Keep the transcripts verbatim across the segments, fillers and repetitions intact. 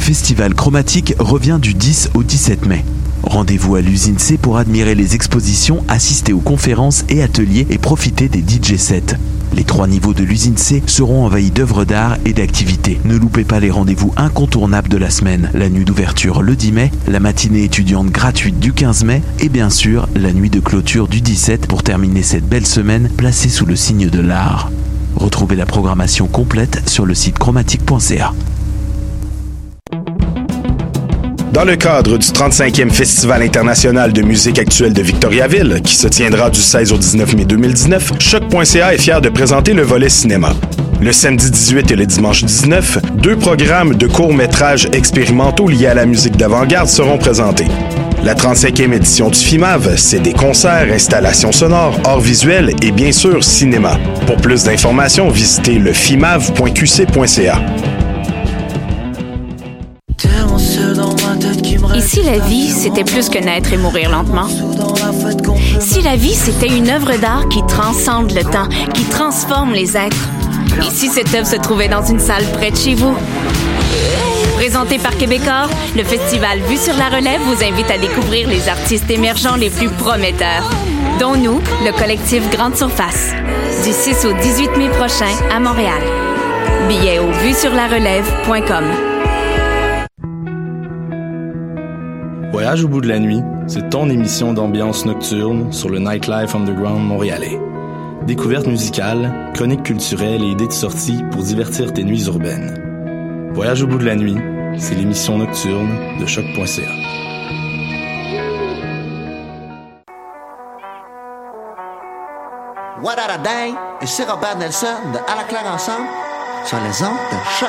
festival chromatique revient du dix au dix-sept mai. Rendez-vous à l'usine C pour admirer les expositions, assister aux conférences et ateliers et profiter des D J sets. Les trois niveaux de l'usine C seront envahis d'œuvres d'art et d'activités. Ne loupez pas les rendez-vous incontournables de la semaine. La nuit d'ouverture le dix mai, la matinée étudiante gratuite du quinze mai et bien sûr la nuit de clôture du dix-sept pour terminer cette belle semaine placée sous le signe de l'art. Retrouvez la programmation complète sur le site chromatique point c a. Dans le cadre du trente-cinquième Festival international de musique actuelle de Victoriaville, qui se tiendra du seize au dix-neuf mai deux mille dix-neuf, choc point c a est fier de présenter le volet cinéma. Le samedi dix-huit et le dimanche dix-neuf, deux programmes de courts-métrages expérimentaux liés à la musique d'avant-garde seront présentés. La trente-cinquième édition du FIMAV, c'est des concerts, installations sonores, arts visuels et bien sûr cinéma. Pour plus d'informations, visitez le fimav point q c point c a. Et si la vie, c'était plus que naître et mourir lentement? Si la vie, c'était une œuvre d'art qui transcende le temps, qui transforme les êtres? Et si cette œuvre se trouvait dans une salle près de chez vous? Présenté par Québecor, le festival Vue sur la Relève vous invite à découvrir les artistes émergents les plus prometteurs, dont nous, le collectif Grande Surface, du six au dix-huit mai prochain à Montréal. Billets au vue sur la relève point com. Voyage au bout de la nuit, c'est ton émission d'ambiance nocturne sur le Nightlife Underground montréalais. Découvertes musicales, chroniques culturelles et idées de sortie pour divertir tes nuits urbaines. Voyage au bout de la nuit, c'est l'émission nocturne de choc point c a. What a day! Et c'est Robert Nelson de À la claire ensemble sur les ondes de choc.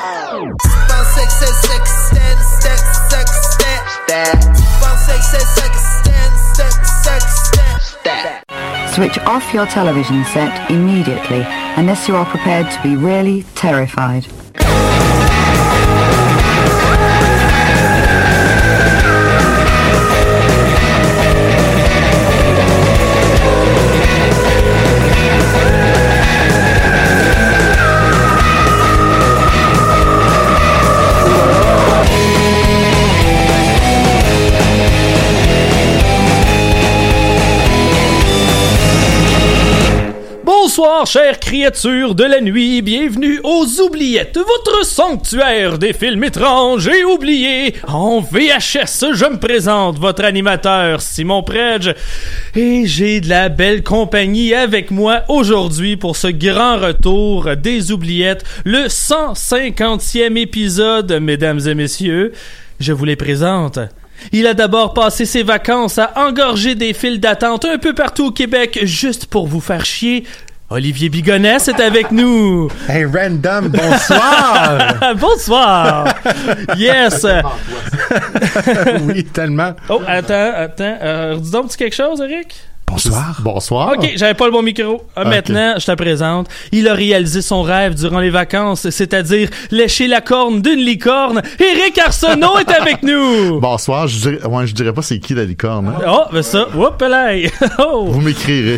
Switch off your television set immediately unless you are prepared to be really terrified. Bonsoir, chères créatures de la nuit, bienvenue aux Oubliettes, votre sanctuaire des films étranges et oubliés. En V H S, je me présente, votre animateur Simon Predge, et j'ai de la belle compagnie avec moi aujourd'hui pour ce grand retour des Oubliettes, le cent cinquantième épisode, mesdames et messieurs. Je vous les présente. Il a d'abord passé ses vacances à engorger des files d'attente un peu partout au Québec juste pour vous faire chier. Olivier Bigonès est avec nous. Hey, Random, bonsoir. Bonsoir. Yes. Oui, tellement. Oh, attends, attends. Euh, dis donc quelque chose, Eric? Bonsoir. Bonsoir. OK, j'avais pas le bon micro. Ah, okay. Maintenant, je te présente. Il a réalisé son rêve durant les vacances, c'est-à-dire lécher la corne d'une licorne. Eric Arsenault est avec nous. Bonsoir. Je dirais, ouais, je dirais pas c'est qui la licorne. Hein? Oh, ben ça. Oups, là. Oh. Vous m'écrirez.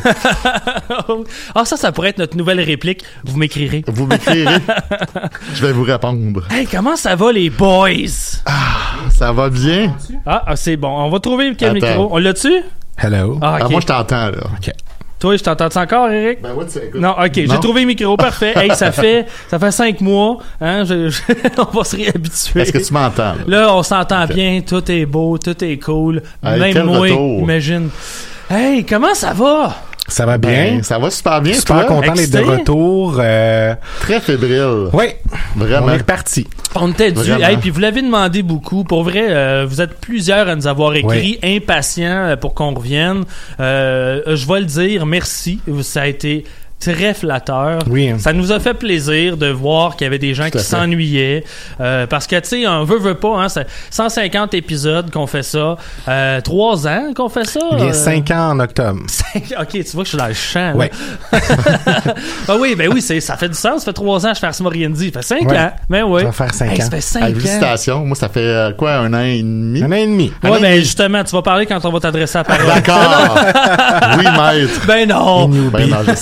Ah, ça, ça pourrait être notre nouvelle réplique. Vous m'écrirez. Vous m'écrirez. Je vais vous répondre. Hey, comment ça va, les boys? Ah, ça va bien. Ah, ah c'est bon. On va trouver quel Attends. micro. On l'a-tu? Hello. Ah, okay. Ah, moi, je t'entends, là. OK. Toi, je t'entends encore, Eric? Ben, ouais, tu écoutes. Non, OK. Non? J'ai trouvé le micro. Parfait. Hey, ça fait, ça fait cinq mois. Hein? Je, je, on va se réhabituer. Est-ce que tu m'entends, là? Là, on s'entend okay. bien. Tout est beau. Tout est cool. Hey, même moi, retour. imagine. Hey, comment ça va? Ça va bien. Ben, ça va super bien. Super toi? Content d'être de retour. Euh... Très fébrile. Oui. Vraiment. On est reparti. On était dû. Hey, puis vous l'avez demandé beaucoup. Pour vrai, euh, vous êtes plusieurs à nous avoir écrit, oui. impatients pour qu'on revienne. Euh, je vais le dire, merci. Ça a été très flatteur. Oui. Ça nous a fait plaisir de voir qu'il y avait des gens qui s'ennuyaient. Euh, parce que, tu sais, on veut, veut pas, hein, c'est cent cinquante épisodes qu'on fait ça. Euh, trois ans qu'on fait ça. Il y a euh... cinq ans en octobre. cinq Ok, tu vois que je suis dans le champ. Oui. Ah oui, ben oui, c'est, ça fait du sens. Ça fait trois ans que je fais Ars Moriendi. Ça fait cinq ouais. ans. Ben oui. Ça va faire cinq hey, ans. Ça fait cinq hey, ans. Félicitations. Moi, ça fait euh, quoi, un an et demi? Un an et demi. Ouais, ben demi. Justement, tu vas parler quand on va t'adresser à la parole. D'accord. Oui, maître. Ben non. Ben non, je sais. Ben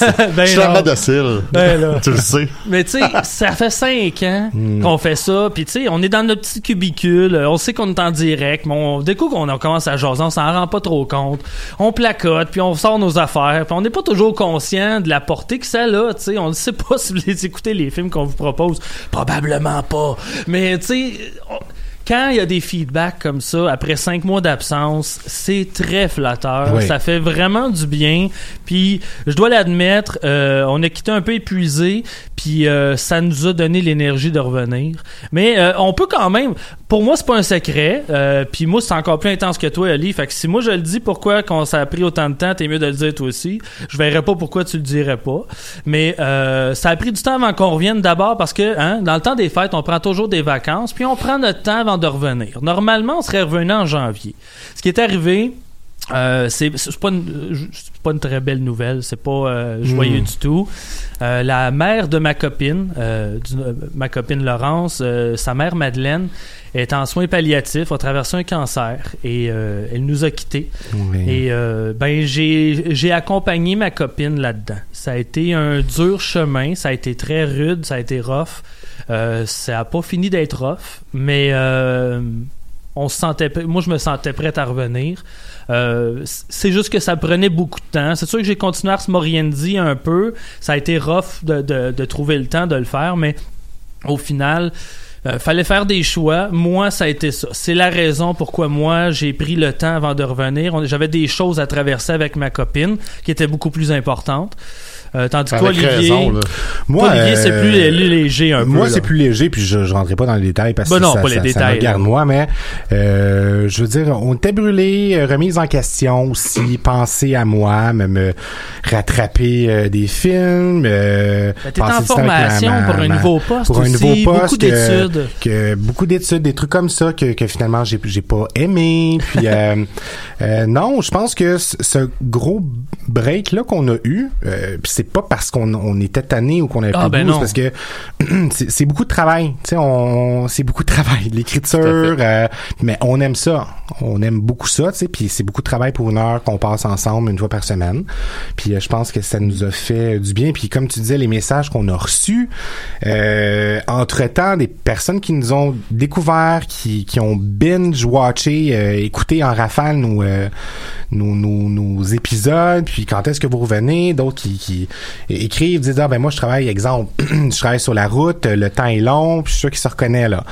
Ben je suis non. tellement docile. Ben là. Tu le sais. Mais tu sais, ça fait cinq ans Mm. qu'on fait ça, puis tu sais, on est dans notre petit cubicule, on sait qu'on est en direct, mais on, dès coup qu'on commence à jaser, on s'en rend pas trop compte. On placote, puis on sort nos affaires, puis on n'est pas toujours conscient de la portée que ça a, tu sais. On ne sait pas si vous écoutez les films qu'on vous propose. Probablement pas. Mais tu sais... on- Quand il y a des feedbacks comme ça, après cinq mois d'absence, c'est très flatteur. Oui. Ça fait vraiment du bien. Puis, je dois l'admettre, euh, on a quitté un peu épuisé, puis euh, ça nous a donné l'énergie de revenir. Mais euh, on peut quand même... Pour moi, c'est pas un secret. Euh, puis moi, c'est encore plus intense que toi, Ali. Fait que si moi, je le dis, pourquoi quand ça a pris autant de temps, t'es mieux de le dire toi aussi. Je verrais pas pourquoi tu le dirais pas. Mais euh, ça a pris du temps avant qu'on revienne d'abord parce que hein, dans le temps des fêtes, on prend toujours des vacances, puis on prend notre temps avant de revenir. Normalement, on serait revenu en janvier. Ce qui est arrivé, euh, c'est, c'est pas une, c'est pas une très belle nouvelle, c'est pas euh, joyeux Mm. du tout. Euh, la mère de ma copine, euh, du- euh, ma copine Laurence, euh, sa mère Madeleine, est en soins palliatifs, a traversé un cancer et euh, elle nous a quittés. Oui. Et euh, ben j'ai j'ai accompagné ma copine là-dedans. Ça a été un dur chemin, ça a été très rude, ça a été rough. Euh, ça a pas fini d'être rough, mais euh, on se sentait, moi je me sentais prête à revenir. Euh, c'est juste que ça prenait beaucoup de temps. C'est sûr que j'ai continué à Moriendi un peu. Ça a été rough de, de, de trouver le temps de le faire, mais au final, euh, fallait faire des choix. Moi, ça a été ça. C'est la raison pourquoi moi, j'ai pris le temps avant de revenir. On- J'avais des choses à traverser avec ma copine qui étaient beaucoup plus importantes. Euh, tandis que Avec Olivier, raison, là. Moi, Olivier, c'est euh, plus lé- léger un peu. Moi, là. c'est plus léger, puis je, je rentrerai pas dans les détails parce Ben que non, ça, pas les ça, ça détails, me regarde là. moi, mais euh, je veux dire, on était brûlés, euh, remise en question aussi, penser à moi, me, me rattraper euh, des films. Euh, Ben, t'es en passer du temps avec ma- formation ma- pour un ma- nouveau poste pour un aussi, nouveau poste, beaucoup que- d'études. que beaucoup d'études, des trucs comme ça que, que finalement j'ai j'ai pas aimé. Puis euh, euh, non, je pense que c- ce gros break là qu'on a eu, euh, puis c'est pas parce qu'on on était tanné ou qu'on avait Ah, plus ben de goût, non. c'est parce que c'est c'est beaucoup de travail. Tu sais, on c'est beaucoup de travail, de l'écriture, euh, mais on aime ça, on aime beaucoup ça. Tu sais, puis c'est beaucoup de travail pour une heure qu'on passe ensemble une fois par semaine. Puis euh, je pense que ça nous a fait du bien. Puis comme tu disais, les messages qu'on a reçus, euh, entre-temps, des personnes qui nous ont découvert, qui, qui ont binge-watché, euh, écouté en rafale nos, euh, nos, nos, nos épisodes, puis quand est-ce que vous revenez, d'autres qui, qui écrivent, disent, ah ben moi je travaille, exemple, je travaille sur la route, le temps est long, puis je suis sûr qu'ils se reconnaissent là.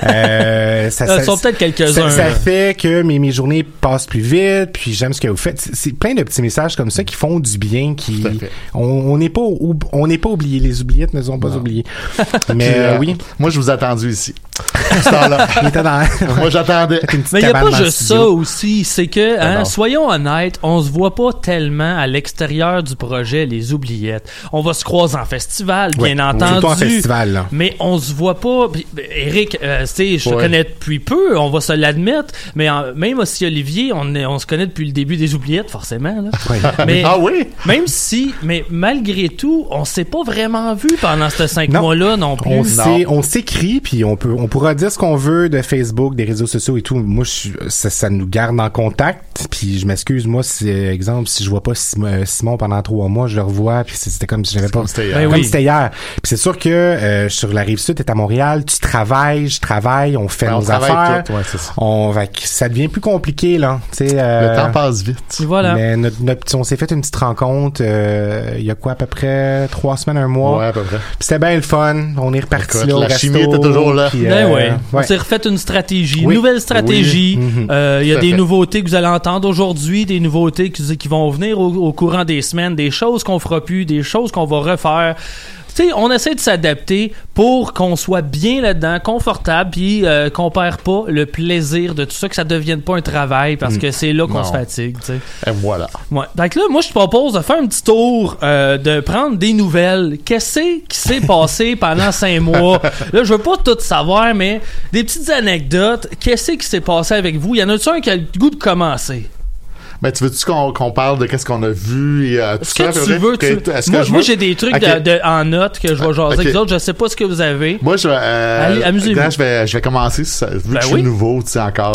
Euh, ça, Euh, ça- sont peut-être quelques-uns. ça, ça là. fait que mes, mes journées passent plus vite, puis j'aime ce que vous faites. C'est, c'est plein de petits messages comme ça qui font du bien, qui Tout à fait. on on n'est pas ou- on n'est pas oubliés, les oubliettes ne sont pas Non. oubliés. Mais Puis, euh, euh, oui, Moi, je vous ai attendu ici. À ce temps-là. il était dans Moi, j'attendais. une petite Mais il n'y a cabane pas dans le juste studio. ça aussi, c'est que, hein, non. soyons honnêtes, on se voit pas tellement à l'extérieur du projet Les Oubliettes. On va se croiser en festival, bien Ouais, entendu. surtout en festival, là. Mais on se voit pas. Puis, ben, Eric, euh, tu sais, je te Ouais. connais depuis peu, on va se l'admettre. Mais en- même aussi Olivier, on, est- on se connaît depuis le début des Oubliettes, forcément. Là. Ouais. Mais Ah oui? même si, mais malgré tout, on s'est pas vraiment vu pendant ces cinq Non. mois-là non plus. On Non. s'est- on s'écrit, puis on peut, on pourra dire ce qu'on veut de Facebook, des réseaux sociaux et tout. Moi, je, suis- ça, ça nous garde en contact. Puis je m'excuse, moi, si, exemple, si je vois pas Simon, euh, Simon pendant trois mois, je le revois, puis c'est- c'était comme si j'avais pas. Comme c'était hier. Ben Comme oui. c'était hier. Puis c'est sûr que euh, sur la rive sud, t'es à Montréal, tu travailles, je travaille, on fait Ben, on nos travaille affaires. tout, ouais, c'est ça. On, fait que ça devient plus compliqué là. Tu sais. euh, Le temps passe vite. Et voilà. Mais notre, notre petit- on s'est fait une petite rencontre euh, il y a quoi à peu près trois semaines, un mois. Ouais, à peu près. Puis c'était bien le fun. On est reparti Écoute, là au la resto, chimie était toujours là. puis, Ben euh, ouais. On ouais. s'est refait une stratégie, une Oui. nouvelle stratégie. Oui. Mhm. Euh, Il y a Tout à des fait. nouveautés que vous allez entendre aujourd'hui, des nouveautés qui, qui vont venir au, au courant des semaines, des choses qu'on fera plus, des choses qu'on va refaire. Tu sais, on essaie de s'adapter pour qu'on soit bien là-dedans, confortable, puis euh, qu'on perd pas le plaisir de tout ça, que ça devienne pas un travail, parce que c'est là qu'on Non. se fatigue, tu sais. Et voilà. Ouais. Donc là, moi, je te propose de faire un petit tour, euh, de prendre des nouvelles. Qu'est-ce qui s'est passé pendant cinq mois? Là, je veux pas tout savoir, mais des petites anecdotes. Qu'est-ce qui s'est passé avec vous? Il y en a-tu un qui a le goût de commencer? Ben, tu veux-tu qu'on, qu'on parle de qu'est-ce qu'on a vu et euh, tout Est-ce ça? que tu veux, tu... Est-ce moi, que moi veux? j'ai des trucs okay. de, de, en note que je vais jaser okay. avec les autres. Je sais pas ce que vous avez. Moi, je vais, euh, Allez, amusez-vous. Là, je vais, je vais commencer, ça, vu ben que je oui. suis nouveau, tu sais, encore.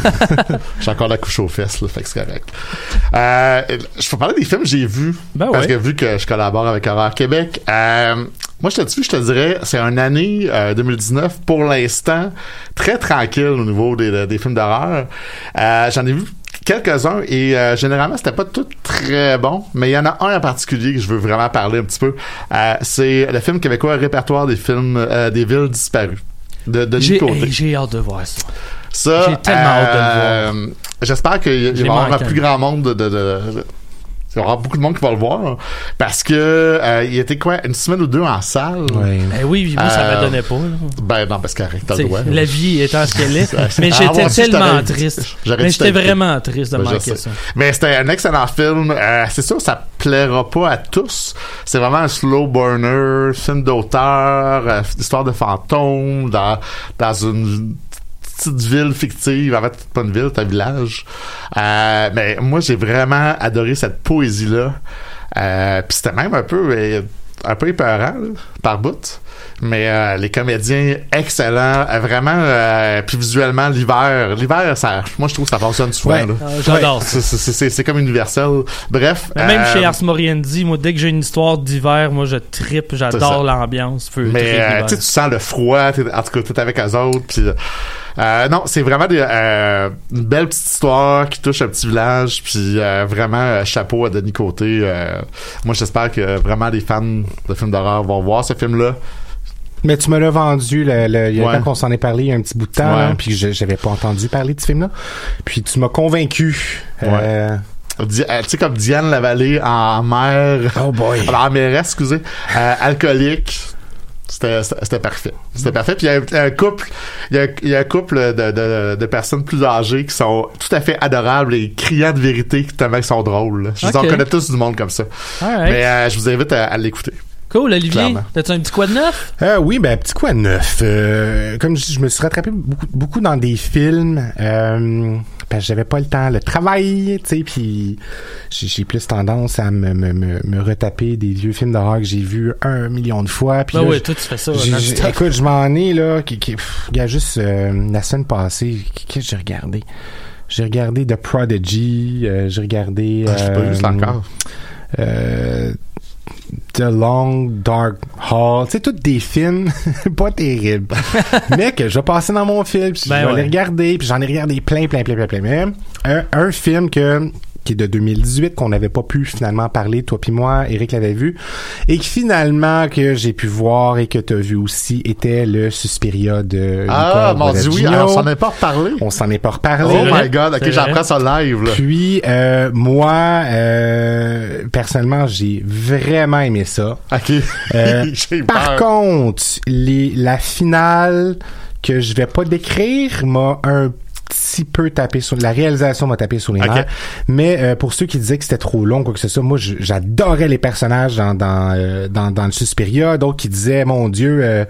J'ai encore la couche aux fesses, là, fait que c'est correct. Euh, je peux parler des films que j'ai vus. Ben parce ouais. que vu que je collabore avec Horreur Québec, euh, moi, je te dis, je te dirais, c'est une année euh, deux mille dix-neuf, pour l'instant, très tranquille au niveau des, des films d'horreur. Euh, j'en ai vu quelques-uns et euh, généralement c'était pas tout très bon, mais il y en a un en particulier que je veux vraiment parler un petit peu. Euh, c'est le film québécois Répertoire des films euh, des villes disparues de Denis J'ai, Côté. hey, j'ai hâte de voir ça. Ça, j'ai tellement euh, hâte de le voir. J'espère qu'il y, il va y avoir un plus grand monde de, de, de, de il y aura beaucoup de monde qui va le voir parce que euh, il était quoi une semaine ou deux en salle. Oui, ben oui moi ça euh, me donnait pas. Là. Ben non parce qu'arrête t'as le droit. La vie étant ce qu'elle est, mais ah, j'étais aussi, tellement triste. Mais j'étais vraiment triste de ben, manquer ça. Mais c'était un excellent film. Euh, c'est sûr ça plaira pas à tous. C'est vraiment un slow burner, film d'auteur, euh, histoire de fantôme dans dans une petite ville fictive, en fait pas une ville, c'est un village. Euh, mais moi j'ai vraiment adoré cette poésie là. Euh, puis c'était même un peu euh, un peu épeurant là, par bout. Mais euh, les comédiens excellents, euh, vraiment euh, puis visuellement l'hiver, l'hiver ça moi je trouve que ça fonctionne souvent ouais, là. Euh, j'adore ouais, ça. C'est, c'est, c'est, c'est comme universel. Bref, mais même euh, chez Ars Moriendi, moi dès que j'ai une histoire d'hiver, moi je trippe, j'adore l'ambiance, feu, mais euh, tu sens le froid, t'es, en tout cas t'es avec eux autres puis Euh, non, c'est vraiment des, euh, une belle petite histoire qui touche un petit village, puis euh, vraiment euh, chapeau à Denis Côté. Euh, moi, j'espère que vraiment les fans de films d'horreur vont voir ce film-là. Mais tu me l'as vendu, le, le, il y a ouais. temps qu'on s'en est parlé il y a un petit bout de temps, ouais. hein, puis je, j'avais pas entendu parler de ce film-là. Puis tu m'as convaincu. Ouais. Euh, Di- euh, tu sais, comme Diane Lavallée en mère. Oh boy. En mairesse, excusez. Euh, alcoolique. C'était, c'était parfait. C'était parfait. Puis il y a un, un couple, il y a, il y a un couple de, de, de personnes plus âgées qui sont tout à fait adorables et criants de vérité tellement qu'ils sont drôles. Là. Je okay. vous en connais tous du monde comme ça. Right. Mais euh, je vous invite à, à l'écouter. Cool, Olivier. Clairement. T'as-tu un petit quoi de neuf? Euh, oui, ben, petit quoi de neuf. Euh, comme je dis, je me suis rattrapé beaucoup, beaucoup dans des films. Euh, parce que j'avais pas le temps. Le travail, tu sais, puis j'ai, j'ai plus tendance à me, me, me, me retaper des vieux films d'horreur que j'ai vus un million de fois. Puis ben là, oui, toi, tu fais ça. J'ai, j'ai, écoute, je m'en ai, là, qui, qui, pff, il y a juste euh, la semaine passée, qu'est-ce que j'ai regardé? J'ai regardé The Prodigy, euh, j'ai regardé... Ah, je sais pas vu ça encore. Euh... The Long Dark Hall, c'est tous des films pas terribles, mais que je vais passer dans mon film, puis ben je vais ouais. les regarder, puis j'en ai regardé plein, plein, plein, plein, plein. Mais un, un film que qui est de deux mille dix-huit, qu'on n'avait pas pu finalement parler, toi puis moi, Eric l'avait vu, et qui finalement, que j'ai pu voir et que tu as vu aussi, était le Suspiria de Ah, mon Dieu, oui, alors, on s'en est pas reparlé. On s'en est pas reparlé. Oh my God, ok, j'apprends ça live, là. Puis, euh, moi, euh, personnellement, j'ai vraiment aimé ça. Ok. Euh, j'ai par peur. contre, les, la finale que je vais pas décrire m'a un petit peu tapé sur la réalisation m'a tapé sur les nerfs, okay. mais euh, pour ceux qui disaient que c'était trop long quoi que ce soit, moi je, j'adorais les personnages dans dans, euh, dans dans le Suspiria, d'autres qui disaient mon Dieu euh,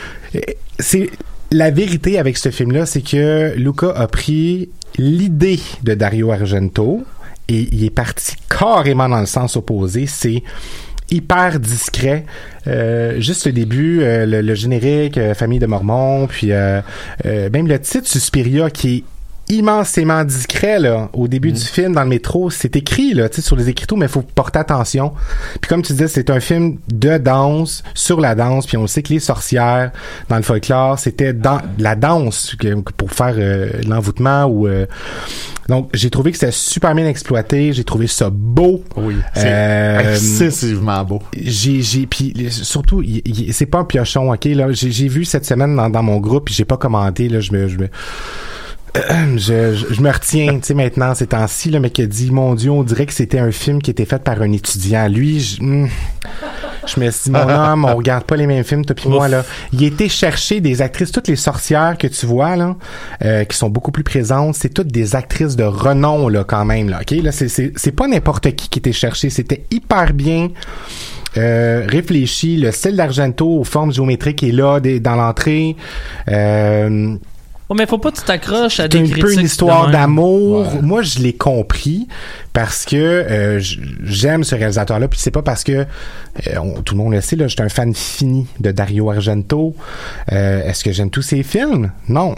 c'est la vérité avec ce film là, c'est que Luca a pris l'idée de Dario Argento et il est parti carrément dans le sens opposé. C'est hyper discret, euh, juste le début, euh, le, le générique, euh, Famille de Mormons, puis euh, euh, même le titre Suspiria qui est immensément discret là au début mmh. du film dans le métro, c'est écrit là, tu sais sur les écriteaux, mais il faut porter attention. Puis comme tu disais, c'est un film de danse sur la danse, puis on sait que les sorcières dans le folklore, c'était dans la danse pour faire euh, l'envoûtement ou euh, donc j'ai trouvé que c'était super bien exploité, j'ai trouvé ça beau. Oui, c'est euh, excessivement beau. J'ai j'ai puis surtout y, y, c'est pas un piochon, OK là, j'ai j'ai vu cette semaine dans, dans mon groupe, puis j'ai pas commenté là, je me je me Je, je, je me retiens, tu sais, maintenant, ces temps-ci, là, mais qui a dit, mon Dieu, on dirait que c'était un film qui était fait par un étudiant. Lui, je, mm, je me suis dit, mon homme, on regarde pas les mêmes films, toi pis moi, là. Il était chercher des actrices, toutes les sorcières que tu vois, là, euh, qui sont beaucoup plus présentes, c'est toutes des actrices de renom, là, quand même, là, OK? Là, c'est, c'est, c'est pas n'importe qui qui était cherché, c'était hyper bien Euh, réfléchi, le style d'Argento aux formes géométriques est là, des, dans l'entrée. Euh, Oh, mais faut pas que tu t'accroches à c'est des un critiques. peu une histoire de même. d'amour. Ouais. Moi, je l'ai compris parce que euh, j'aime ce réalisateur-là. Puis c'est pas parce que euh, on, tout le monde le sait, là, j'étais un fan fini de Dario Argento. Euh, est-ce que j'aime tous ses films? Non.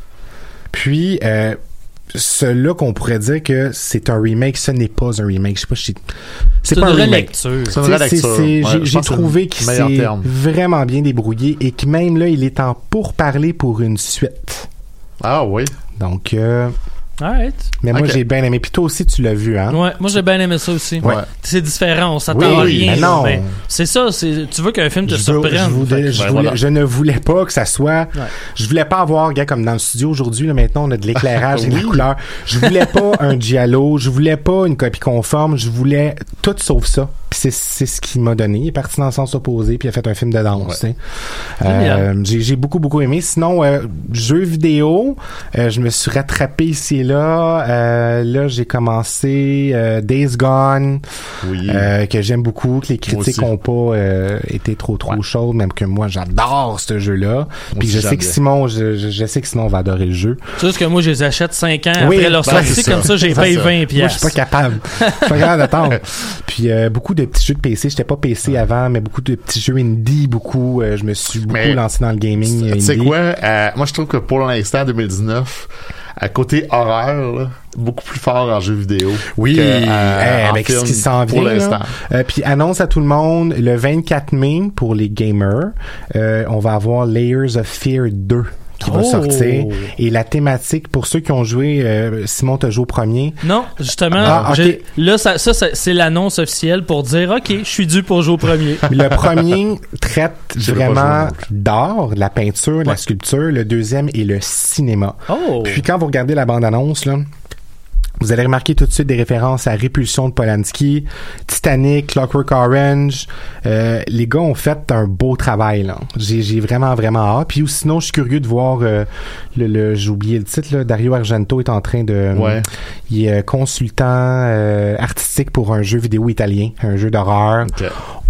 Puis euh, celui-là qu'on pourrait dire que c'est un remake, ce n'est pas un remake. Je sais pas, je... c'est, c'est pas un remake. lecture. C'est une vraie C'est, lecture. c'est, Ouais, j'ai, je j'ai pense que trouvé c'est qu'il le meilleur s'est terme. vraiment bien débrouillé et que même là, il est en pourparlers pour une suite. Ah oui. Donc, euh, Alright. mais moi, Ok. j'ai bien aimé. Puis toi aussi, tu l'as vu, hein? Ouais, moi j'ai bien aimé ça aussi. Ouais. C'est différent, on s'attend Oui, à rien. mais non. Ben, c'est ça, c'est, tu veux qu'un film te Je, veux- surprenne. je voulais- Fait que- je ben voulais- voilà. je ne voulais pas que ça soit. Ouais. Je voulais pas avoir, gars, comme dans le studio aujourd'hui, là, maintenant, on a de l'éclairage et de la Oui. couleur. Je voulais pas un giallo. Je voulais pas une copie conforme. Je voulais tout sauf ça. Puis c'est, c'est ce qu'il m'a donné. Il est parti dans le sens opposé, puis il a fait un film de danse. tu sais. Euh, j'ai, j'ai beaucoup, beaucoup aimé. Sinon, euh, jeux vidéo, euh, je me suis rattrapé ici et là. Euh, là, j'ai commencé euh, Days Gone, Oui. euh, que j'aime beaucoup, que les critiques aussi. ont pas euh, été trop, trop Ouais. chaudes, même que moi, j'adore ce jeu-là. Puis aussi, je sais j'aime que bien. Simon, je, je, je sais que Simon va adorer le jeu. C'est juste que moi je les achète cinq ans Oui, après leur ben, sortie, c'est ça. comme ça j'ai C'est payé ça. vingt Moi, je piastres. suis pas capable. Je suis pas capable d'attendre. Puis euh, beaucoup de petits jeux de P C. J'étais pas P C avant, mais beaucoup de petits jeux indie, beaucoup. Euh, je me suis beaucoup Mais, lancé dans le gaming Tu sais indie. quoi? Euh, moi, je trouve que pour l'instant, deux mille dix-neuf, à côté horreur, là, beaucoup plus fort en jeux vidéo. Oui, que, euh, hey, en avec film ce qui s'en pour vient. l'instant. Là. Euh, puis annonce à tout le monde, le vingt-quatre mai, pour les gamers, euh, on va avoir Layers of Fear deux qui va Oh! sortir. Et la thématique, pour ceux qui ont joué, euh, Simon t'a joué au premier. Non, justement, Ah, ok. j'ai- là, ça, ça, ça, c'est l'annonce officielle pour dire, OK, je suis dû pour jouer au premier. Le premier traite J'ai pas vraiment joué non plus. d'art, de la peinture, de la Ouais. sculpture. Le deuxième est le cinéma. Oh! Puis quand vous regardez la bande-annonce, là, vous allez remarquer tout de suite des références à Répulsion de Polanski, Titanic, Clockwork Orange. Euh, les gars ont fait un beau travail, là. J'ai, j'ai vraiment, vraiment hâte. Puis ou sinon, je suis curieux de voir euh, le, le j'ai oublié le titre, là. Dario Argento est en train de... Ouais. Il est consultant euh, artistique pour un jeu vidéo italien, un jeu d'horreur. Ok.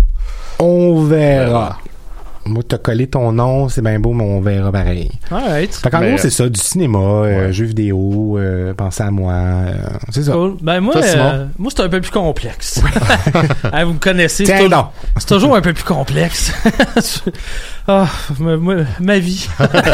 On verra. Verra. Moi, t'as collé ton nom, c'est bien beau, mais on verra pareil. Alright. Fait qu'en Mais, gros, c'est ça, du cinéma, euh, ouais. jeux vidéo, euh, pensez à moi, euh, c'est ça. Cool. Ben moi, Toi, Simon? euh, moi c'est un peu plus complexe. Ah, vous me connaissez, Tiens c'est, tou- donc. c'est toujours un peu plus complexe. Ah, ma, ma- ma vie.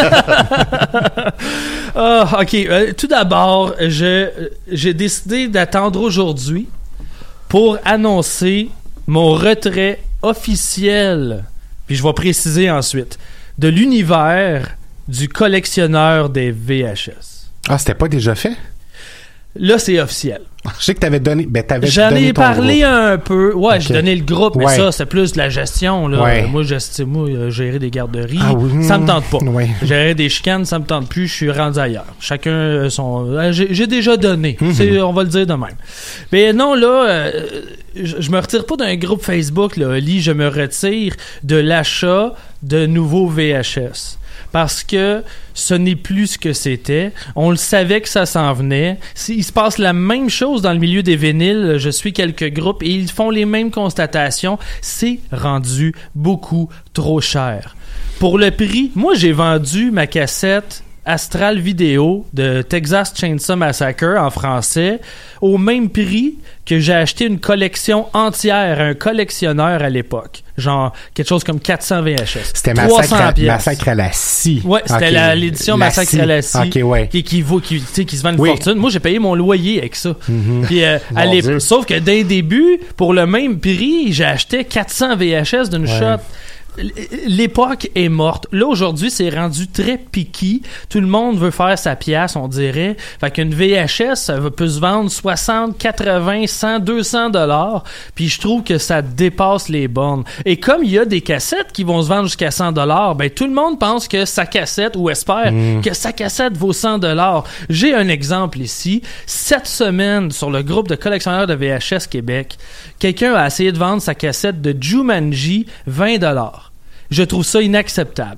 Ah, ok. Euh, tout d'abord, je, j'ai décidé d'attendre aujourd'hui pour annoncer mon retrait officiel, puis je vais préciser ensuite, de l'univers du collectionneur des V H S. Ah, c'était pas déjà fait? Là, c'est officiel. Je sais que t'avais donné, ben t'avais J'en donné ai ton parlé groupe. un peu. Ouais, Ok. j'ai donné le groupe, mais Ouais. ça, c'est plus de la gestion. Là. Ouais. Euh, Moi, je, moi euh, gérer des garderies, Ah oui. ça me tente pas. Ouais. Gérer des chicanes, ça me tente plus. Je suis rendu ailleurs. Chacun euh, son. euh, J'ai, j'ai déjà donné. Mhm. C'est, on va le dire de même. Mais non, là, euh, je, je me retire pas d'un groupe Facebook, là, Oli. Je me retire de l'achat de nouveaux V H S. Parce que ce n'est plus ce que c'était. On le savait que ça s'en venait. Si- Il se passe la même chose dans le milieu des vinyles. Je suis quelques groupes et ils font les mêmes constatations. C'est rendu beaucoup trop cher. Pour le prix, moi j'ai vendu ma cassette Astral Vidéo de Texas Chainsaw Massacre en français au même prix que j'ai acheté une collection entière à un collectionneur à l'époque. Genre quelque chose comme quatre cents V H S. C'était trois Massacre cents à, piastres. Massacre à la scie. Ouais, c'était Ok. la- l'édition Massacre à la scie. Ok, ouais. Qui, qui vaut, qui, tu sais, qui se vend une Oui. fortune. Moi, j'ai payé mon loyer avec ça. Puis, euh, à Mon l'ép- Dieu. sauf que dès le début, pour le même prix, j'ai acheté quatre cents V H S d'une Ouais. shot. L- L'époque est morte. Là, aujourd'hui, c'est rendu très piqué. Tout le monde veut faire sa pièce, on dirait. Fait qu'une V H S, ça va- peut se vendre soixante, quatre-vingts, cent, deux cents dollars. Puis je trouve que ça dépasse les bornes. Et comme il y a des cassettes qui vont se vendre jusqu'à cent dollars, ben tout le monde pense que sa cassette, ou espère que sa cassette vaut cent dollars. J'ai un exemple ici. Cette semaine, sur le groupe de collectionneurs de V H S Québec, quelqu'un a essayé de vendre sa cassette de Jumanji vingt dollars. Je trouve ça inacceptable.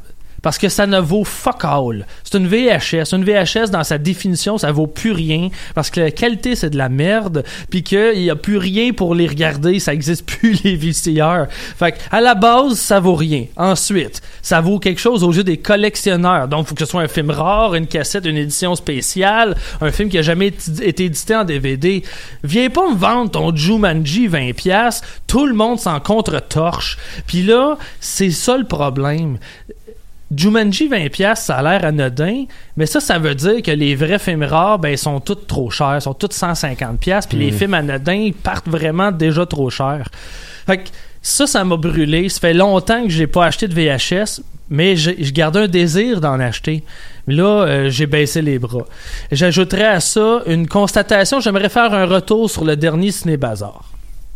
Parce que ça ne vaut fuck all. C'est une V H S. Une V H S, dans sa définition, ça vaut plus rien. Parce que la qualité, c'est de la merde. Puis qu'il n'y a plus rien pour les regarder. Ça n'existe plus, les V C R. Fait qu'à la base, ça vaut rien. Ensuite, ça vaut quelque chose aux yeux des collectionneurs. Donc, il faut que ce soit un film rare, une cassette, une édition spéciale, un film qui a jamais été, été édité en D V D. Viens pas me vendre ton Jumanji vingt piastres. Tout le monde s'en contre-torche. Puis là, c'est ça le problème. Jumanji vingt piastres, ça a l'air anodin, mais ça, ça veut dire que les vrais films rares, ben, ils sont tous trop chers, ils sont tous cent cinquante piastres, puis mmh. les films anodins, ils partent vraiment déjà trop chers. Fait que ça, ça m'a brûlé. Ça fait longtemps que j'ai pas acheté de V H S, mais je gardais un désir d'en acheter. Là, euh, j'ai baissé les bras. J'ajouterais à ça une constatation. J'aimerais faire un retour sur le dernier Ciné-Bazar.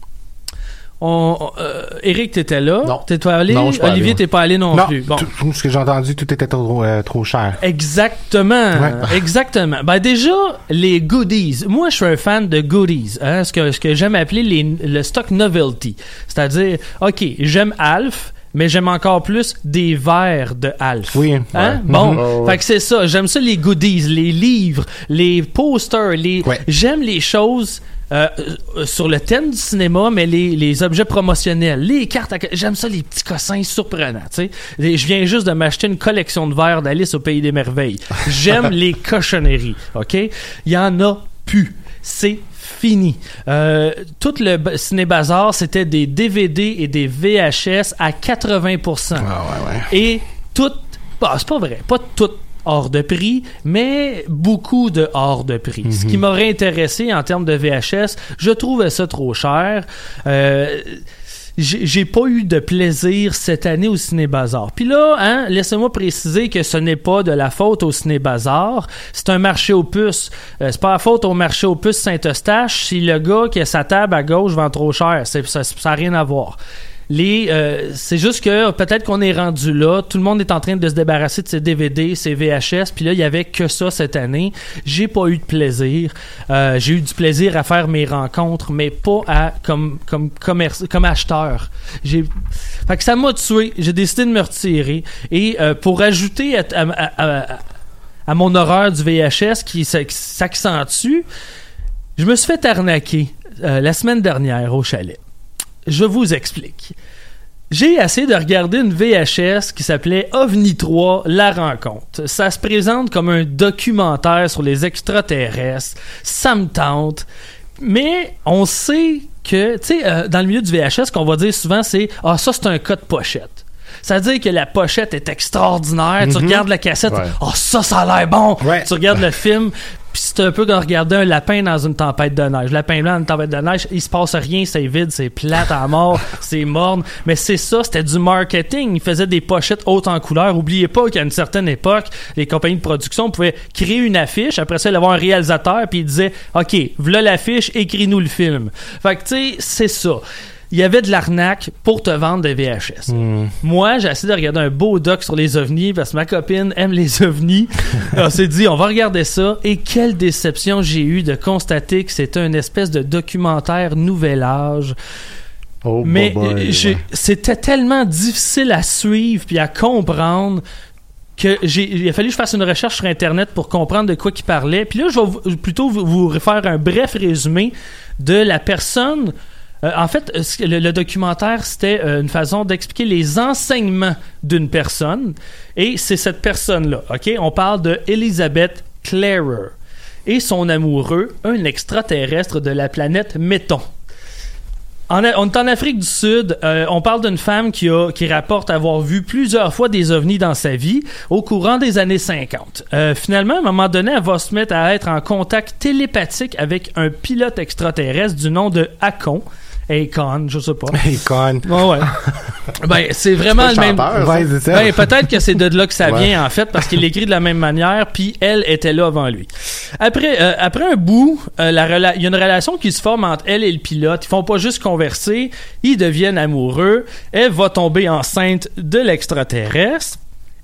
On, euh, Éric, t'étais là? Non. T'es pas allé? Non, je suis pas Olivier, allé. t'es pas allé non, non plus? Bon. Tout ce que j'ai entendu, tout était trop, euh, trop cher. Exactement. Ouais. Exactement. Ben, déjà, les goodies. Moi, je suis un fan de goodies. Hein, ce que, ce que j'aime appeler les, le stock novelty. C'est-à-dire, OK, j'aime Alf, mais j'aime encore plus des verres de Alf. Oui. Hein? Ouais. Bon. Mm-hmm. Oh, ouais. Fait que c'est ça. J'aime ça, les goodies, les livres, les posters, les, ouais. j'aime les choses Euh, sur le thème du cinéma, mais les, les objets promotionnels, les cartes, à... j'aime ça, les petits cossins surprenants, tu sais. Je viens juste de m'acheter une collection de verres d'Alice au Pays des Merveilles. J'aime les cochonneries, OK? Il y en a plus. C'est fini. Euh, tout le Ciné-Bazar, c'était des D V D et des V H S à quatre-vingts pour cent. Ah ouais, ouais. Et tout... Bah, c'est pas vrai. Pas tout hors de prix, mais beaucoup de hors de prix. Mm-hmm. Ce qui m'aurait intéressé en termes de V H S, je trouvais ça trop cher. Euh, j'ai, j'ai pas eu de plaisir cette année au Ciné-Bazar. Puis là, hein, laissez-moi préciser que ce n'est pas de la faute au Ciné-Bazar. C'est un marché aux puces. Euh, c'est pas la faute au marché aux puces Saint-Eustache si le gars qui a sa table à gauche vend trop cher. C'est, ça n'a rien à voir. Les, euh, c'est juste que peut-être qu'on est rendu là, tout le monde est en train de se débarrasser de ses D V D, ses V H S, puis là il y avait que ça cette année. J'ai pas eu de plaisir. Euh, j'ai eu du plaisir à faire mes rencontres, mais pas à comme comme commerce, comme acheteur. J'ai, fait que ça m'a tué. J'ai décidé de me retirer et euh, pour ajouter à, à, à, à mon horreur du V H S qui, qui s'accentue, je me suis fait arnaquer euh, la semaine dernière au chalet. Je vous explique. J'ai essayé de regarder une V H S qui s'appelait OVNI trois, La Rencontre. Ça se présente comme un documentaire sur les extraterrestres. Ça me tente. Mais on sait que, tu sais, euh, dans le milieu du V H S, ce qu'on va dire souvent, c'est « Ah, ça, c'est un cas de pochette ». Ça veut dire que la pochette est extraordinaire. Mm-hmm. Tu regardes la cassette, ouais. « Ah, ça, ça a l'air bon! Ouais. » Tu regardes le film... Puis c'est un peu comme regarder un lapin dans une tempête de neige. Le lapin blanc dans une tempête de neige, il se passe rien, c'est vide, c'est plate à mort, c'est morne. Mais c'est ça, c'était du marketing. Ils faisaient des pochettes hautes en couleur. Oubliez pas qu'à une certaine époque, les compagnies de production pouvaient créer une affiche. Après ça, il y avait un réalisateur, puis il disait « OK, voilà l'affiche, écris-nous le film. » Fait que, tu sais, c'est ça. Il y avait de l'arnaque pour te vendre des V H S. Mm. Moi, j'ai essayé de regarder un beau doc sur les ovnis parce que ma copine aime les ovnis. On s'est dit, on va regarder ça. Et quelle déception j'ai eu de constater que c'était une espèce de documentaire nouvel âge. Oh, Mais boy, j'ai, ouais. C'était tellement difficile à suivre puis à comprendre que j'ai, il a fallu que je fasse une recherche sur Internet pour comprendre de quoi il parlait. Puis là, je vais vous, plutôt vous, vous faire un bref résumé de la personne... Euh, en fait, le, le documentaire, c'était euh, une façon d'expliquer les enseignements d'une personne. Et c'est cette personne-là, OK? On parle de Elizabeth Clarer et son amoureux, un extraterrestre de la planète Méton. En, on est en Afrique du Sud. Euh, on parle d'une femme qui, a, qui rapporte avoir vu plusieurs fois des ovnis dans sa vie au courant des années cinquante. Euh, finalement, à un moment donné, elle va se mettre à être en contact télépathique avec un pilote extraterrestre du nom de Akon. Akon, je sais pas. Akon. Oh ouais. Ben, c'est vraiment c'est le même. Chanteur, ouais, c'est ça. Ben, peut-être que c'est de là que ça ouais. vient, en fait, parce qu'il l'écrit de la même manière, puis elle était là avant lui. Après, euh, après un bout, euh, la rela- il y a une relation qui se forme entre elle et le pilote. Ils font pas juste converser, ils deviennent amoureux. Elle va tomber enceinte de l'extraterrestre.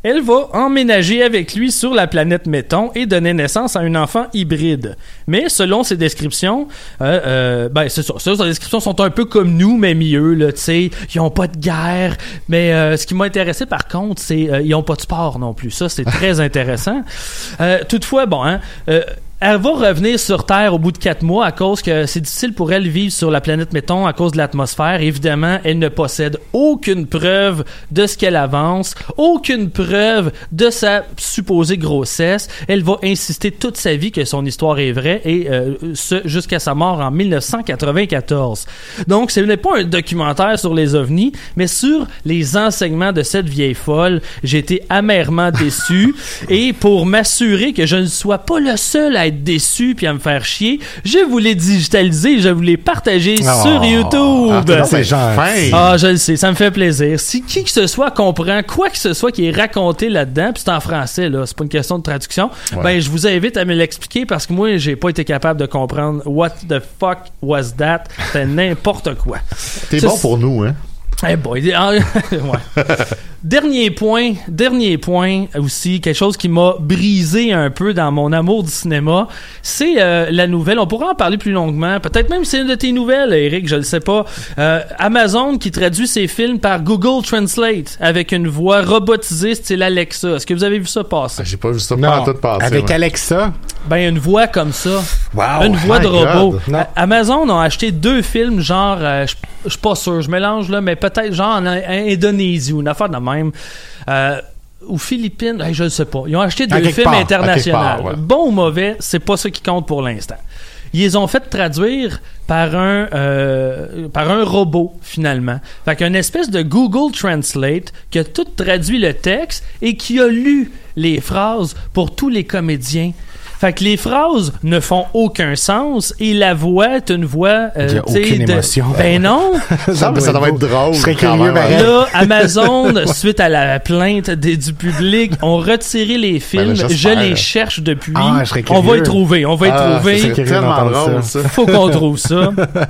elle va emménager avec lui sur la planète Méton et donner naissance à un enfant hybride. Mais selon ses descriptions, euh, euh, ben c'est ça, ça, ses descriptions sont un peu comme nous, mais mieux, là, tu sais, ils ont pas de guerre, mais euh, ce qui m'a intéressé par contre, c'est euh, ils ont pas de sport non plus, ça c'est très intéressant. Euh, toutefois, bon, hein, euh, elle va revenir sur Terre au bout de quatre mois à cause que c'est difficile pour elle de vivre sur la planète Méton à cause de l'atmosphère. Évidemment, elle ne possède aucune preuve de ce qu'elle avance, aucune preuve de sa supposée grossesse. Elle va insister toute sa vie que son histoire est vraie et euh, ce jusqu'à sa mort en dix-neuf cent quatre-vingt-quatorze. Donc, ce n'est pas un documentaire sur les ovnis, mais sur les enseignements de cette vieille folle. J'ai été amèrement déçu et pour m'assurer que je ne sois pas le seul à être déçu puis à me faire chier, je voulais digitaliser, je voulais partager oh, sur YouTube. Ah, c'est gentil. Ah, je le sais, ça me fait plaisir. Si qui que ce soit comprend quoi que ce soit qui est raconté là-dedans, puis c'est en français là, c'est pas une question de traduction, ouais. Ben je vous invite à me l'expliquer parce que moi j'ai pas été capable de comprendre what the fuck was that, c'est n'importe quoi. T'es ça, bon pour nous, hein. Eh boy, ouais. Dernier point, dernier point aussi, quelque chose qui m'a brisé un peu dans mon amour du cinéma, c'est euh, la nouvelle, on pourra en parler plus longuement, peut-être même c'est une de tes nouvelles, Eric, je le sais pas, euh, Amazon qui traduit ses films par Google Translate avec une voix robotisée style Alexa. Est-ce que vous avez vu ça passer? Ah, j'ai pas vu ça pas tout passer. Avec ouais. Alexa? Ben, une voix comme ça. Wow, une voix de robot. God. Amazon a acheté deux films, genre, euh, je suis pas sûr, je mélange là, mais peut-être genre en, en Indonésie ou une affaire de même. Euh, ou Philippines, hey, je ne sais pas. Ils ont acheté deux films part, internationaux. Ouais. Bon ou mauvais, c'est pas ça qui compte pour l'instant. Ils les ont fait traduire par un euh, par un robot, finalement. Fait qu'une espèce de Google Translate qui a tout traduit le texte et qui a lu les phrases pour tous les comédiens. Fait que les phrases ne font aucun sens et la voix est une voix... Euh, Il n'y a aucune de... émotion. Ben non! ça, doit, ça doit être drôle. Je serais curieux, Là, Amazon, suite à la plainte des, du public, ont retiré les films. Ben, je les cherche depuis. Ah, je on va y trouver. On va y ah, trouver. C'est tellement drôle, ça. Faut qu'on trouve ça.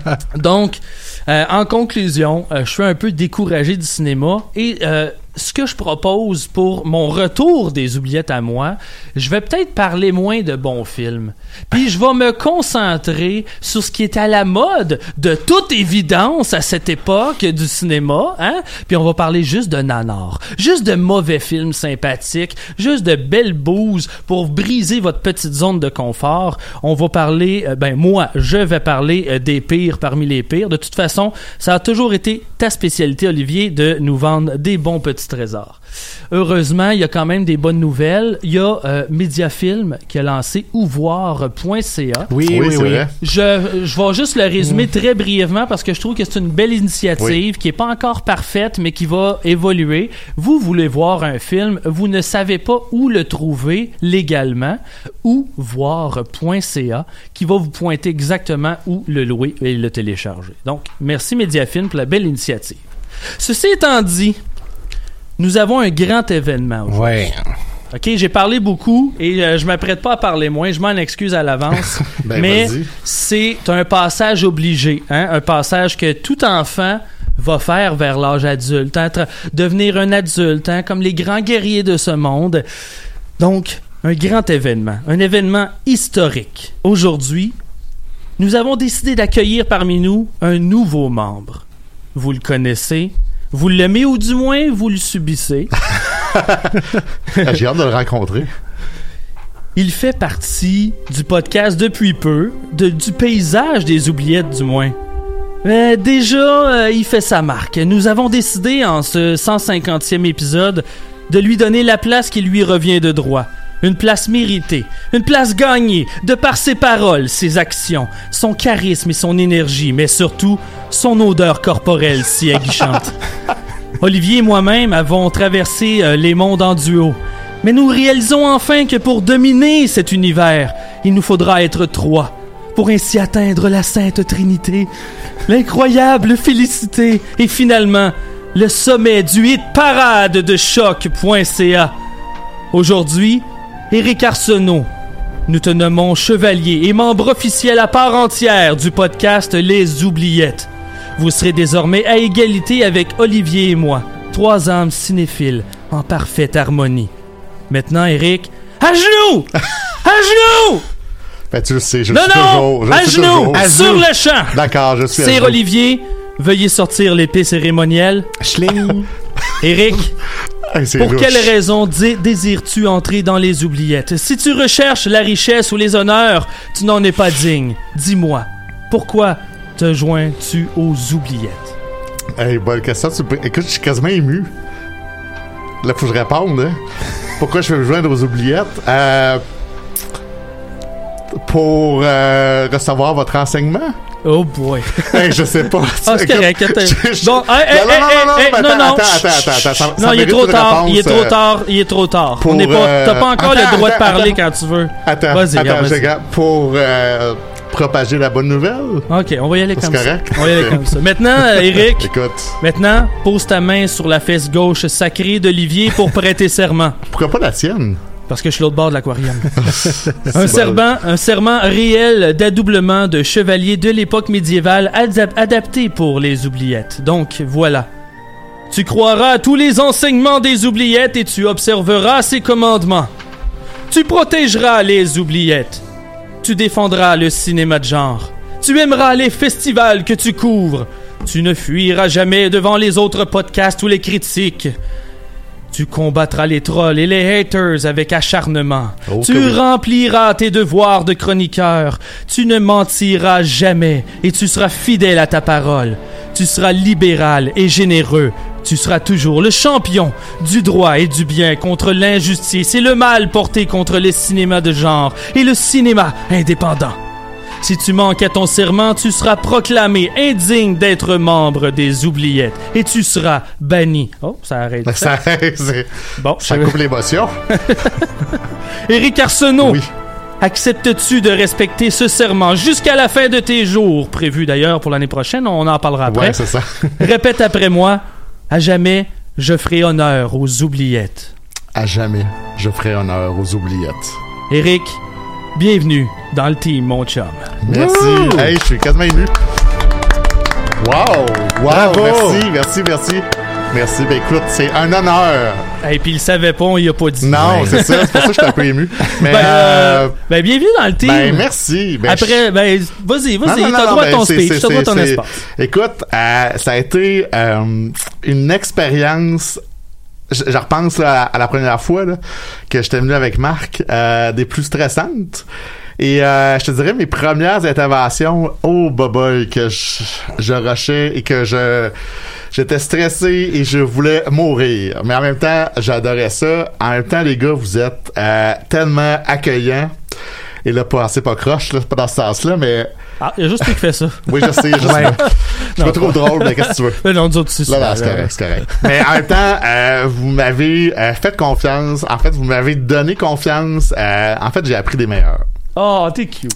Donc, euh, en conclusion, euh, je suis un peu découragé du cinéma et... Euh, ce que je propose pour mon retour des oubliettes à moi, je vais peut-être parler moins de bons films. Puis je vais me concentrer sur ce qui est à la mode, de toute évidence, à cette époque du cinéma, hein? Puis on va parler juste de nanars, juste de mauvais films sympathiques, juste de belles bouses pour briser votre petite zone de confort. On va parler, euh, ben moi, je vais parler euh, des pires parmi les pires. De toute façon, ça a toujours été ta spécialité, Olivier, de nous vendre des bons petits trésor. Heureusement, il y a quand même des bonnes nouvelles. Il y a euh, Mediafilm qui a lancé ouvoir point c a. Oui, oui, oui. oui. Je, je vais juste le résumer mmh. très brièvement parce que je trouve que c'est une belle initiative oui. qui n'est pas encore parfaite, mais qui va évoluer. Vous voulez voir un film, vous ne savez pas où le trouver légalement. ouvoir point c a qui va vous pointer exactement où le louer et le télécharger. Donc, merci Mediafilm pour la belle initiative. Ceci étant dit, nous avons un grand événement aujourd'hui. Ouais. OK, j'ai parlé beaucoup et euh, je m'apprête pas à parler moins, je m'en excuse à l'avance. ben, mais vas-y. C'est un passage obligé, hein, un passage que tout enfant va faire vers l'âge adulte, hein, tra- devenir un adulte, hein, comme les grands guerriers de ce monde. Donc, un grand événement, un événement historique. Aujourd'hui, nous avons décidé d'accueillir parmi nous un nouveau membre. Vous le connaissez, vous l'aimez ou du moins vous le subissez. J'ai hâte de le rencontrer. Il fait partie du podcast depuis peu, de, du paysage des oubliettes du moins. Mais déjà, euh, il fait sa marque. Nous avons décidé en ce cent cinquantième épisode de lui donner la place qui lui revient de droit. Une place méritée, une place gagnée, de par ses paroles, ses actions, son charisme et son énergie, mais surtout son odeur corporelle si aguichante. Olivier et moi-même avons traversé euh, les mondes en duo, mais nous réalisons enfin que pour dominer cet univers, il nous faudra être trois, pour ainsi atteindre la Sainte Trinité, l'incroyable félicité et finalement le sommet du hit parade de choc point c a. Aujourd'hui, Éric Arsenault, nous te nommons chevalier et membre officiel à part entière du podcast Les Oubliettes. Vous serez désormais à égalité avec Olivier et moi, trois âmes cinéphiles, en parfaite harmonie. Maintenant, Eric, à genoux! À genoux! Ben, tu le sais, je non, le suis non, toujours. Je à le suis genoux, toujours. sur le champ. D'accord, je suis à Sir genoux. Olivier, veuillez sortir l'épée cérémonielle. Schling. Eric, Hey, c'est pour louche. quelle raison dé- désires-tu entrer dans les oubliettes? Si tu recherches la richesse ou les honneurs, tu n'en es pas digne. Dis-moi, pourquoi te joins-tu aux oubliettes? Hey, bonne question. Tu peux- Écoute, je suis quasiment ému. Là, faut que je réponde. Hein. Pourquoi je veux me joindre aux oubliettes? Euh, pour euh, recevoir votre enseignement? Oh boy. Hey, je sais pas. Ah, c'est Écoute, correct. Attends. je- je- Bon, hey, hey, non, non, hey, non, non, hey, mais non, attends, non. attends, attends, attends, attends, ça- ça Non, il est mérite trop une tard. Il est réponse, trop euh, tard. Il est trop tard. pour, On n'est pas. euh, T'as pas encore attends, le droit de attends, parler attends. quand tu veux. Attends, Vas-y, attends, regarde, je vas-y. regarde. Pour euh, propager la bonne nouvelle? Ok, on va y aller C'est comme ça. correct? On va y aller comme ça. Maintenant, euh, Eric. Écoute, Maintenant, pose ta main sur la fesse gauche sacrée d'Olivier pour prêter serment. pourquoi pas la tienne? Parce que je suis l'autre bord de l'aquarium. un, bon. serment, un serment réel d'adoublement de chevalier de l'époque médiévale adap- adapté pour les oubliettes. Donc, voilà. Tu croiras à tous les enseignements des oubliettes et tu observeras ses commandements. Tu protégeras les oubliettes. Tu défendras le cinéma de genre. Tu aimeras les festivals que tu couvres. Tu ne fuiras jamais devant les autres podcasts ou les critiques. Tu combattras les trolls et les haters avec acharnement. Oh, tu oui. rempliras tes devoirs de chroniqueur. Tu ne mentiras jamais et tu seras fidèle à ta parole. Tu seras libéral et généreux. Tu seras toujours le champion du droit et du bien contre l'injustice et le mal porté contre les cinémas de genre et le cinéma indépendant. Si tu manques à ton serment, tu seras proclamé indigne d'être membre des oubliettes et tu seras banni. Oh, ça arrête. Ça, c'est- Bon, ça je- coupe l'émotion. Éric Arsenault, Oui. acceptes-tu de respecter ce serment jusqu'à la fin de tes jours, prévu d'ailleurs pour l'année prochaine, on en parlera après. Ouais, c'est ça. Répète après moi, à jamais, je ferai honneur aux oubliettes. À jamais, je ferai honneur aux oubliettes. Éric, bienvenue dans le team, mon chum. Merci. Wouh! Hey, je suis quasiment ému. Wow! Wow! Bravo! Merci, merci, merci. Merci. Ben écoute, c'est un honneur. Et puis il savait pas, on y a pas dit. Non, Ouais. c'est ça. C'est pour ça que je suis un peu ému. Mais Ben, euh, euh, ben, bienvenue dans le team. ben merci. Ben, Après, ben, vas-y, Non, vas-y, non, non, t'as non, droit à ben, ton c'est- speech, c'est- t'as droit à ton c'est- espace. Écoute, euh, ça a été euh, une expérience. Je, je repense là, à la première fois là, que j'étais venu avec Marc, euh, des plus stressantes. Et euh, je te dirais mes premières interventions, oh boboy, que je, je rushais et que je j'étais stressé et je voulais mourir. Mais en même temps, j'adorais ça. En même temps, les gars, vous êtes euh, tellement accueillants. Et là, pas assez pas croche, là, pas dans ce sens-là, mais Ah, il y a juste lui qui fait ça. oui, je sais, je sais. Ouais. Je suis pas trop drôle, mais qu'est-ce que tu veux? Mais non, nous autres, c'est Là, ça. là, c'est correct, c'est correct. Mais en même temps, euh, vous m'avez euh, fait confiance. En fait, vous m'avez donné confiance. Euh, en fait, j'ai appris des meilleurs. Oh, t'es cute.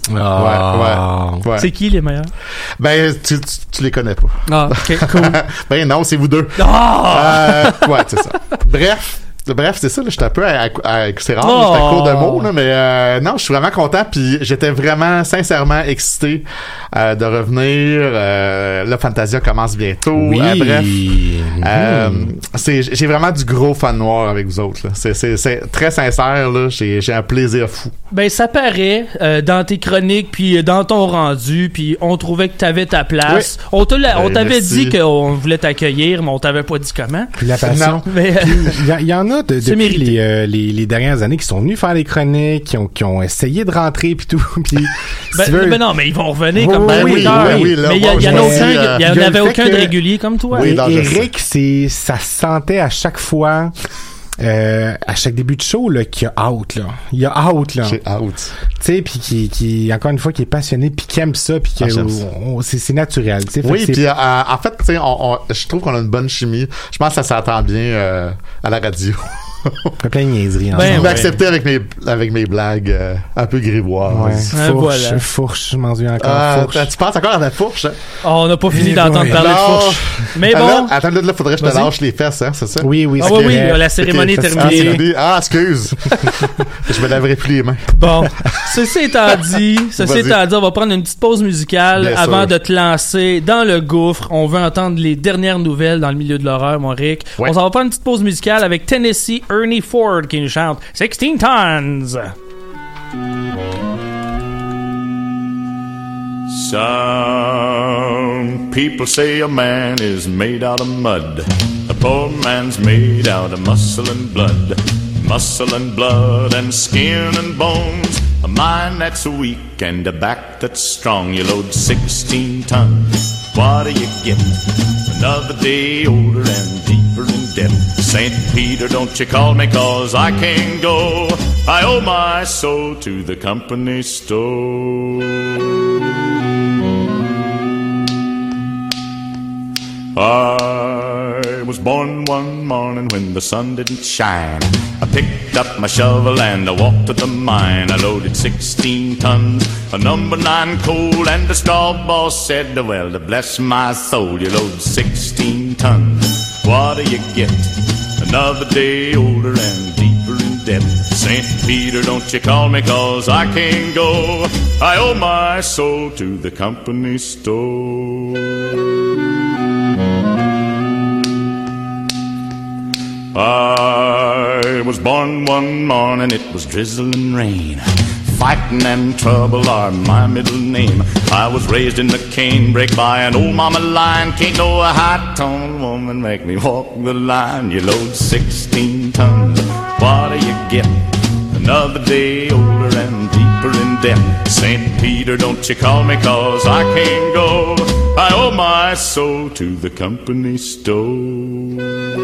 Ah. Ouais, ouais, ouais. C'est qui les meilleurs? Ben, tu, tu, tu les connais pas. Ah, ok, cool. Ben non, c'est vous deux. Ah! Euh, ouais, c'est ça. Bref. Bref, c'est ça, là, j'étais un peu à, à- à- c'est rare, Oh. j'étais à court de mots, là, mais euh, non, je suis vraiment content, puis j'étais vraiment sincèrement excité euh, de revenir. Euh, là, Fantasia commence bientôt. Oui. Euh, bref, euh, Mhm. c'est, j'ai vraiment du gros fun noir avec vous autres. Là. C'est, c'est, c'est très sincère, là. J'ai, j'ai un plaisir fou. Ben, ça paraît euh, dans tes chroniques, puis euh, dans ton rendu, puis on trouvait que t'avais ta place. On, te l'a- on Ben, t'avait merci. dit qu'on voulait t'accueillir, mais on t'avait pas dit comment. Puis la passion. Non. Mais, euh, Il y, a- il y en a de, C'est depuis mérité. les, euh, les, les dernières années qui sont venus faire des chroniques, qui ont, qui ont essayé de rentrer puis tout. Puis, si ben, tu veux- ben non, mais ils vont revenir Oui, comme oui, des oui, chroniqueurs. oui, oui, là, mais il y, a- bon, il y en a je aucun, vais il aussi, y, euh, en il y a avait le fait aucun que- de régulier comme toi. Oui, Et non, je Eric, c'est, ça se sentait à chaque fois, euh, à chaque début de show, là, qu'il a out, là. Il a out, là. J'ai out. Tu sais, puis qui, qui, encore une fois, qui est passionné, puis qui aime ça, puis qui, Ah, j'aime ça. on- c'est, c'est naturel, tu sais. Fait Oui, que c'est- puis euh, en fait, tu sais, on, on- je trouve qu'on a une bonne chimie. Je pense que ça s'entend bien euh, à la radio. fait plein de niaiseries. Ben, ensemble. tu m'accepter avec mes, avec mes blagues euh, un peu grivoises. Ouais. Ah, Fourche, voilà. fourche, je m'en souviens encore. Ah, fourche. tu penses encore à la fourche? Hein? Oh, on n'a pas fini Eh d'entendre boy. parler de Non. fourche. Mais Ah, bon. là, attends, là, là, faudrait que je te Vas-y. lâche les fesses, hein, c'est ça? Oui, oui, Ah c'est oui, oui, correct. la cérémonie est Ok, terminée. Ah, c'est fini. Ah, excuse. Je me laverai plus les mains. Bon, ceci étant dit, ceci Vas-y. étant dit, on va prendre une petite pause musicale Bien avant sûr. de te lancer dans le gouffre. On veut entendre les dernières nouvelles dans le milieu de l'horreur, mon Rick. Ouais. On s'en va prendre une petite pause musicale avec Tennessee Ernie Ford qui nous chante sixteen Tons. Some people say a man is made out of mud. A poor man's made out of muscle and blood. Muscle and blood and skin and bones. A mind that's weak and a back that's strong. You load sixteen tons. What do you get? Another day older and deeper in debt. Saint Peter, don't you call me, cause I can't go. I owe my soul to the company store. I was born one morning when the sun didn't shine. I picked up my shovel and I walked to the mine. I loaded sixteen tons of number nine coal, and the straw boss said, well, to bless my soul, you load sixteen tons. What do you get? Another day older and deeper in debt. Saint Peter, don't you call me, cause I can't go. I owe my soul to the company store. I was born one morning, it was drizzling rain. Fighting and trouble are my middle name. I was raised in the canebrake by an old mama lion. Can't no high-toned woman make me walk the line. You load sixteen tons, what do you get? Another day older and deeper in debt. Saint Peter, don't you call me, cause I can't go. I owe my soul to the company store.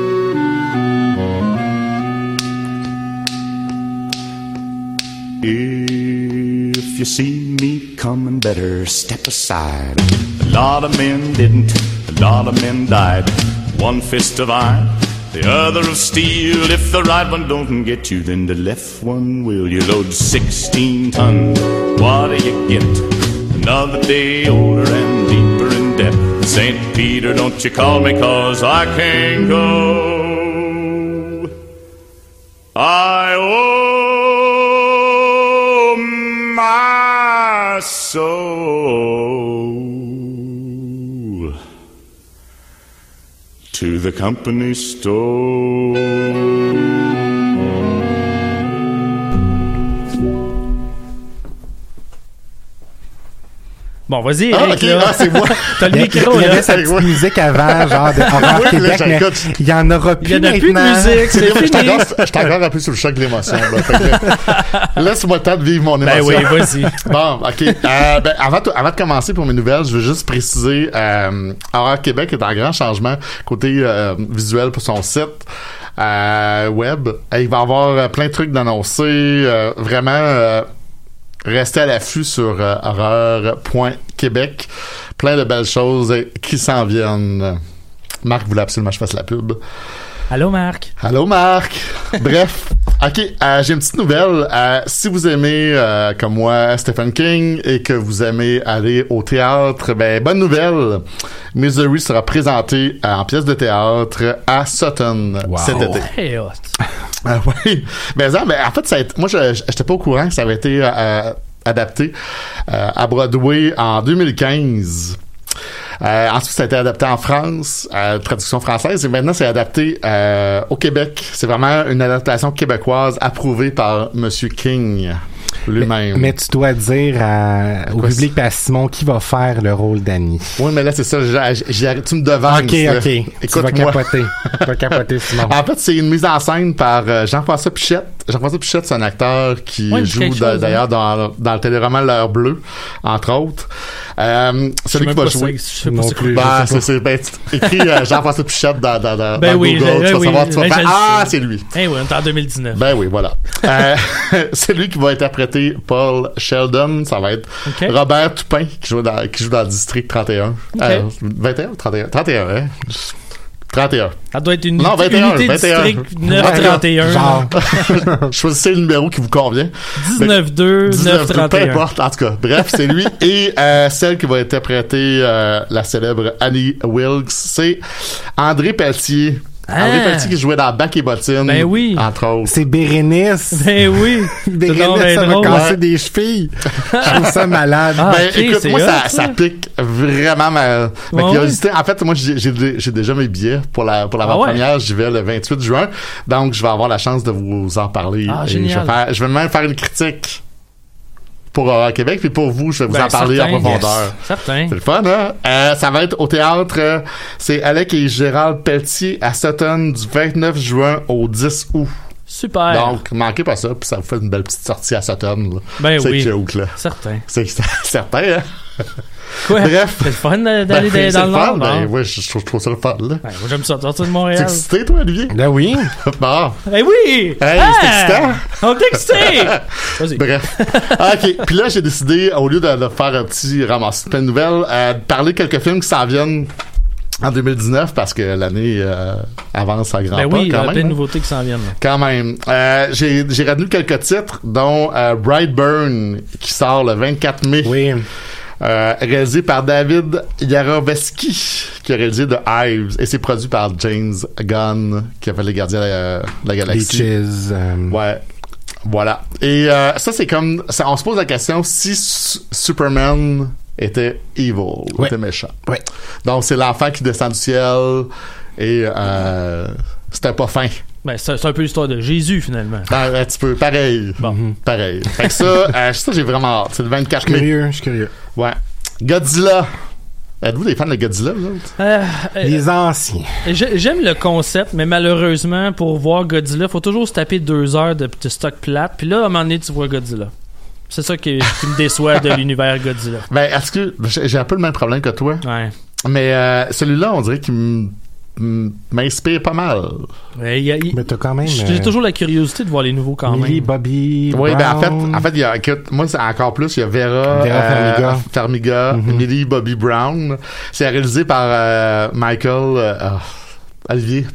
If you see me coming, better step aside. A lot of men didn't, a lot of men died. One fist of iron, the other of steel. If the right one don't get you, then the left one will. You load sixteen tons, what do you get? Another day older and deeper in debt. Saint Peter, don't you call me, cause I can't go. I owe my soul to the company store. Bon, vas-y, Ah, Eric, ok, là. ah, c'est moi. T'as le Il y, micro, il y là. avait sa petite Ouais. musique avant, genre de Horreur Oui, là, Québec, mais j'écoute. il y en aura plus Il y en a plus de maintenant. musique, c'est Je suis fini. encore, je suis encore un peu sous le choc de l'émotion. là. Fait que, laisse-moi le temps de vivre mon Ben émotion. oui, vas-y. Bon, OK. Euh, ben, avant, de- avant de commencer pour mes nouvelles, je veux juste préciser euh, Horreur Québec est en grand changement côté euh, visuel pour son site euh, web. Et il va y avoir euh, plein de trucs d'annoncés. Euh, vraiment, euh, restez à l'affût sur euh, horreur point québec. Plein de belles choses euh, qui s'en viennent. Marc voulait absolument que je fasse la pub. Allô, Marc. Allô Marc. Bref, ok, euh, j'ai une petite nouvelle. Euh, si vous aimez, euh, comme moi, Stephen King et que vous aimez aller au théâtre, ben bonne nouvelle. Misery sera présenté euh, en pièce de théâtre à Sutton Wow. cet été. Hey, hot. Ah oui. Ben, ça, ben en fait, ça a été, moi, je j'étais pas au courant que ça avait été euh, adapté euh, à Broadway en deux mille quinze. Euh, ensuite, ça a été adapté en France, euh, traduction française, et maintenant, c'est adapté euh, au Québec. C'est vraiment une adaptation québécoise approuvée par Monsieur King lui-même. Mais tu dois dire à- au Quoi, public et à Simon qui va faire le rôle d'Annie. Oui, mais là, c'est ça. j'ai- j'ai- tu me devances. Ok, là. ok. Tu vas Écoute-moi. capoter. Tu vas capoter, Simon. En fait, c'est une mise en scène par euh, Jean-François Pichette. Jean-François Pichette, c'est un acteur qui Ouais, il dit joue quelque da- chose, d'ailleurs hein. dans, dans le téléroman L'heure bleue, entre autres. Euh, Je sais celui même qui va pas jouer. c'est- je sais pas Non c'est quoi. plus. Bah, je sais c'est, c'est, ben, tu écris euh, Jean-François Pichette dans, dans, dans, Ben dans oui, Google, ben tu vas oui, savoir, tu vas ben faire, je le ah, sais. c'est lui. Eh oui, on est en deux mille dix-neuf. Ben oui, voilà. euh, c'est lui qui va interpréter Paul Sheldon. Ça va être Ok. Robert Toupin qui joue dans, qui joue dans le District trente et un. Ok. Euh, vingt et un ou trente et un? trente et un, hein? trente et un. Ça doit être une non, vingt et un, unité vingt et un. district neuf trente et un. Genre, choisissez le numéro qui vous convient. dix-neuf deux neuf trente et un. Peu importe, en tout cas. Bref, c'est lui. Et euh, celle qui va interpréter euh, la célèbre Annie Wilkes, c'est André Pelletier. Ah. André Pelletier qui jouait dans Bac et Bottines. Ben oui. Entre autres. C'est Bérénice. Ben oui. Bérénice, ça m'a cassé des chevilles. Je trouve ça malade. Ah, ben, okay, écoute, moi, hot, ça, ça. ça pique vraiment ma, ma Ouais, curiosité. En fait, moi, j'ai, j'ai, j'ai déjà mes billets pour la, pour l'avant-première. Ah ouais. J'y vais le vingt-huit juin. Donc, je vais avoir la chance de vous en parler. Ah, Et génial. Je vais, faire, je vais même faire une critique pour euh, Québec, puis pour vous, je vais vous Ben, en parler certain, en profondeur. yes. Certain. C'est le fun, hein? Euh, ça va être au théâtre. Euh, c'est Alec et Gérald Pelletier à Sutton du vingt-neuf juin au dix août. Super. Donc, manquez pas ça, puis ça vous fait une belle petite sortie à Sutton. Là. Ben c'est oui. cute, là. Certain. C'est certain, hein? Quoi? Bref. C'est le fun d'aller Ben, dans, c'est dans le le Nord. fun, ben, bon. ouais, je, je, trouve, je trouve ça le fun, là. Ben, moi, j'aime ça, sortir de T'es Montréal. excité, toi, Olivier? Ben oui. Bon. Ben oui! Hey, Ah! c'est excitant. On est excité! Vas-y. Bref. Ah, OK. Puis là, j'ai décidé, au lieu de, de faire un petit ramassis de plein de nouvelles, euh, de parler quelques films qui s'en viennent en deux mille dix-neuf parce que l'année euh, avance à grand Ben pas, oui, il y quand a même. plein de hein. nouveautés qui s'en viennent. là. Quand même. Euh, j'ai, j'ai retenu quelques titres, dont euh, Brightburn, qui sort le vingt-quatre mai. Oui. Euh, réalisé par David Yarovesky, qui a réalisé The Hives, et c'est produit par James Gunn, qui a fait Les Gardiens de la, de la Galaxie. Leeches, euh, Ouais. Voilà. Et euh, ça, c'est comme... Ça, on se pose la question, si Su- Superman était evil, Ouais. était méchant. Ouais. Donc, c'est l'enfant qui descend du ciel, et euh, c'était pas fin. Ben, c'est, c'est un peu l'histoire de Jésus, finalement. Ben, un petit peu, pareil. Bon. Pareil. Fait que ça, euh, ça, j'ai vraiment hâte. C'est le Je vingt-quatre suis mai. curieux, je suis curieux. Ouais. Godzilla. Êtes-vous des fans de Godzilla, vous autres? Euh, euh, Les anciens. j'ai- J'aime le concept, mais malheureusement, pour voir Godzilla, faut toujours se taper deux heures de, de stock plate. Puis là, à un moment donné, tu vois Godzilla. C'est ça qui, qui me déçoit de l'univers Godzilla. Ben, est-ce que... J'ai j'ai un peu le même problème que toi. Ouais. Mais euh, celui-là, on dirait qu'il m- m- m'inspire pas mal. Ouais, il y a- il- Mais t'as quand même. J'ai euh, toujours la curiosité de voir les nouveaux quand Millie même. Bobby. Oui, ben en fait, Brown. en fait, il y a, écoute, moi, c'est encore plus, il y a Vera, Vera Farmiga. Farmiga, Mhm. Millie Bobby Brown. C'est réalisé par euh, Michael euh, oh, Olivier.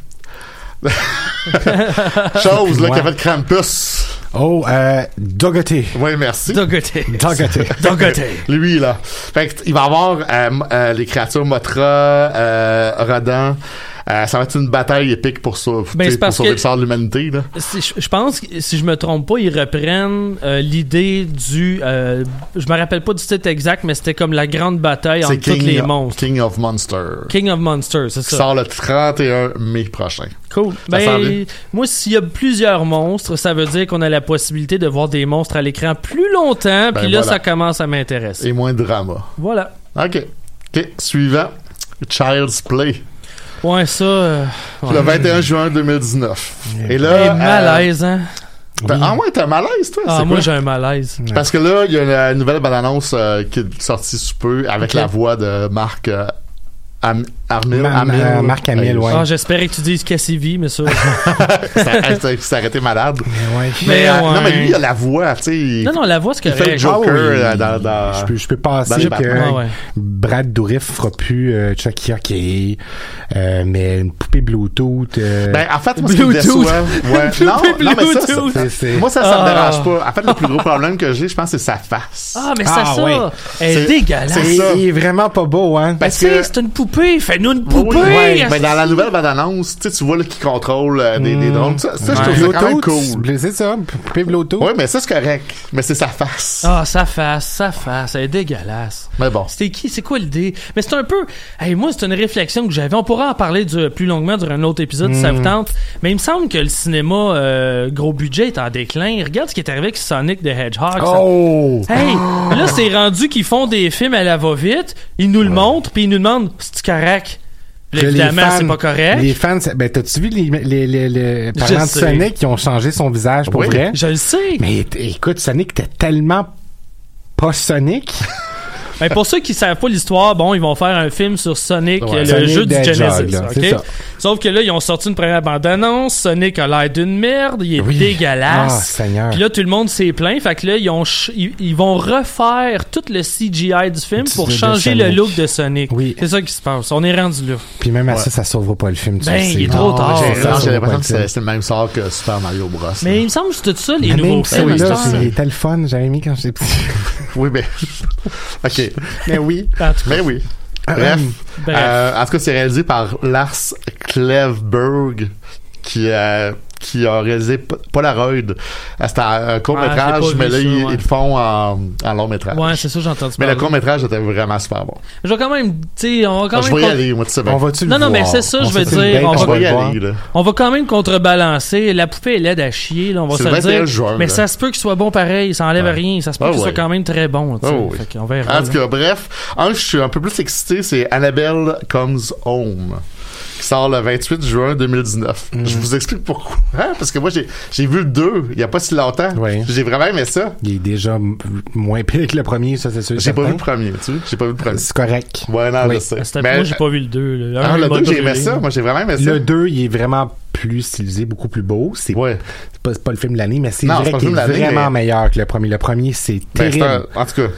Chose, là, Ouais. qui a fait Krampus. Oh, euh, Doggett. Oui, merci. Dogoté. Doggett. Dogoté. Lui, là. Fait que, il va y avoir euh, m- euh, les créatures Mothra, euh, Rodan. Euh, ça va être une bataille épique pour, sau- Ben, t'sais, c'est pour parce sauver que- le sort de l'humanité. Là. Si- Je je pense que, si je me trompe pas, ils reprennent euh, l'idée du... euh, je me rappelle pas du titre exact, mais c'était comme la grande bataille C'est entre tous les King, monstres. King of Monsters. King of Monsters, c'est Qui ça. sort le trente et un mai prochain. Cool. Ça sent bien. Ben, moi, s'il y a plusieurs monstres, ça veut dire qu'on a la possibilité de voir des monstres à l'écran plus longtemps, puis Ben, là, voilà. ça commence à m'intéresser. Et moins de drama. Voilà. OK. OK. Suivant. Child's Play. Ouais, ça... euh, ouais. Le vingt et un juin deux mille dix-neuf. Et Hey, là... euh, malaise, hein? ben, ah ouais, t'as un malaise, toi? Ah, c'est moi, quoi? j'ai un malaise. Parce que là, il y a une, une nouvelle bande-annonce euh, qui est sortie sous peu avec Ok. la voix de Marc euh, Am- Armil. Ma- Hamill. euh, Marc Hamill, Hey, ouais. Ah, j'espérais que tu dises Cassivi, mais ça... ça, ça, ça a arrêté malade. Mais ouais. Mais, Mais euh, ouais. non, mais lui, il a la voix, tu sais. il- non, non, la voix, c'est Il fait le correct. Joker Ah oui. euh, dans... dans- Je peux, je peux passer dans les que Batman. Ah ouais. Brad Dourif fera plus euh, Chucky Hockey, euh, mais une poupée Bluetooth. Euh, Ben, en fait, moi, ce qui me Bluetooth. déçoit... Ouais. non, non, mais ça, ça, c'est- c'est- moi, ça, ça me Ah. dérange pas. En fait, le plus gros problème que j'ai, je pense, c'est sa face. Ah, mais Ah, c'est ça. ouais. Elle est C'est- dégueulasse. c'est il, ça. il est vraiment pas beau, hein. Ben, Parce tu sais, que- c'est une poupée. Fais-nous une Oui, poupée. oui, ouais. Ben, dans la nouvelle bande-annonce, tu sais, tu vois là, qui contrôle euh, des, des drones. Ça, ça je trouve ça quand même cool. Bluetooth, c'est ça, poupée Bluetooth. Oui, mais ça, c'est correct. Mais c'est sa face. Ah, sa face, sa face. Elle est dégueulasse. Mais bon. C'était qui? C'est quoi l'idée? Mais c'est un peu... Hey, moi, c'est une réflexion que j'avais. On pourra en parler du, plus longuement durant un autre épisode si ça vous tente. Mais il me semble que le cinéma euh, gros budget est en déclin. Regarde ce qui est arrivé avec Sonic the Hedgehog. ça- Oh! Hey, là, c'est rendu qu'ils font des films à la va-vite. Ils nous le montrent, puis ils nous demandent « C'est-tu correct? » Là, Que les évidemment, fans- c'est pas correct. Les fans, c'est- ben, t'as-tu vu les, les, les, les Je parlant de sais. Sonic qui ont changé son visage pour Oui. vrai? Je le sais. Mais t- écoute, Sonic était tellement pas Sonic Ben, pour ceux qui savent pas l'histoire, bon, ils vont faire un film sur Sonic, Ouais, le Sonic jeu du the Genesis. Hedgehog, là, c'est OK? ça. Sauf que là, ils ont sorti une première bande-annonce. Sonic a l'air d'une merde. Il est Oui. dégueulasse. Ah, Seigneur. Puis là, tout le monde s'est plaint. Fait que là, ils, ont ch- ils, ils vont refaire tout le C G I du film Du- pour de changer Sonic. le look de Sonic. Oui. C'est ça qui se passe. On est rendu là. Puis même à Ouais. ça, ça sauvera pas le film. Tu Ben, le sais. il est trop Non, tard. j'ai- J'ai ça j'ai sauvera l'impression pas que c'est le c'est le même sort que Super Mario Bros. Mais il me semble que c'est tout ça, les film. nouveaux Même films. celui-là, à cette heure. il était le fun. J'avais mis quand j'étais petit. Oui, mais. OK. Mais oui. En tout cas, Mais oui. Bref. bref. Euh, en tout cas, c'est réalisé par Lars Klevberg, qui, euh, qui a réalisé P- Polaroid. Euh, C'était un court-métrage, Ah, j'ai pas mais vu là, ça, ils, ouais. ils le font en, en long-métrage. Ouais, c'est ça, j'ai entendu mais parler. le court-métrage était vraiment super bon. Je vais quand même, tu sais, on va quand je même... vais y con- aller, moi, tu sais bien. On va-tu le Non, non, mais voir? c'est ça, On je veux fait une dire, date, on Je va vais y le voir. aller, là. On va quand même contrebalancer. La poupée est laide à chier, là, on va C'est se le le vingt et un dire. juin, mais là. ça se peut qu'il soit bon pareil, ça enlève Ouais. rien. Ça se peut Ah qu'il ouais. soit quand même très bon, tu sais. Oh oui. Fait qu'on verra. En tout là. cas, bref, un, je suis un peu plus excité, c'est Annabelle Comes Home, qui sort le vingt-huit juin deux mille dix-neuf. Mm. Je vous explique pourquoi. Hein? Parce que moi, j'ai, j'ai vu le deux il y a pas si longtemps. Oui. J'ai vraiment aimé ça. Il est déjà m- moins pire que le premier, ça, c'est sûr. J'ai pas certain. vu le premier, tu sais. J'ai pas vu le premier. C'est correct. Ouais, non, Oui. je sais. C'était- Mais, moi, j'ai pas vu le deux. Là. ah, Un, le il m'a deux, j'ai aimé brûlé. ça. Moi, j'ai vraiment aimé ça. Le deux, il est vraiment plus stylisé, beaucoup plus beau. C'est Ouais. c'est pas, c'est pas le film de l'année, mais c'est Non, vrai c'est pas le qu'il est film de l'année, vraiment mais- meilleur que le premier. Le premier, c'est Ben, c'est terrible. un- en tout cas,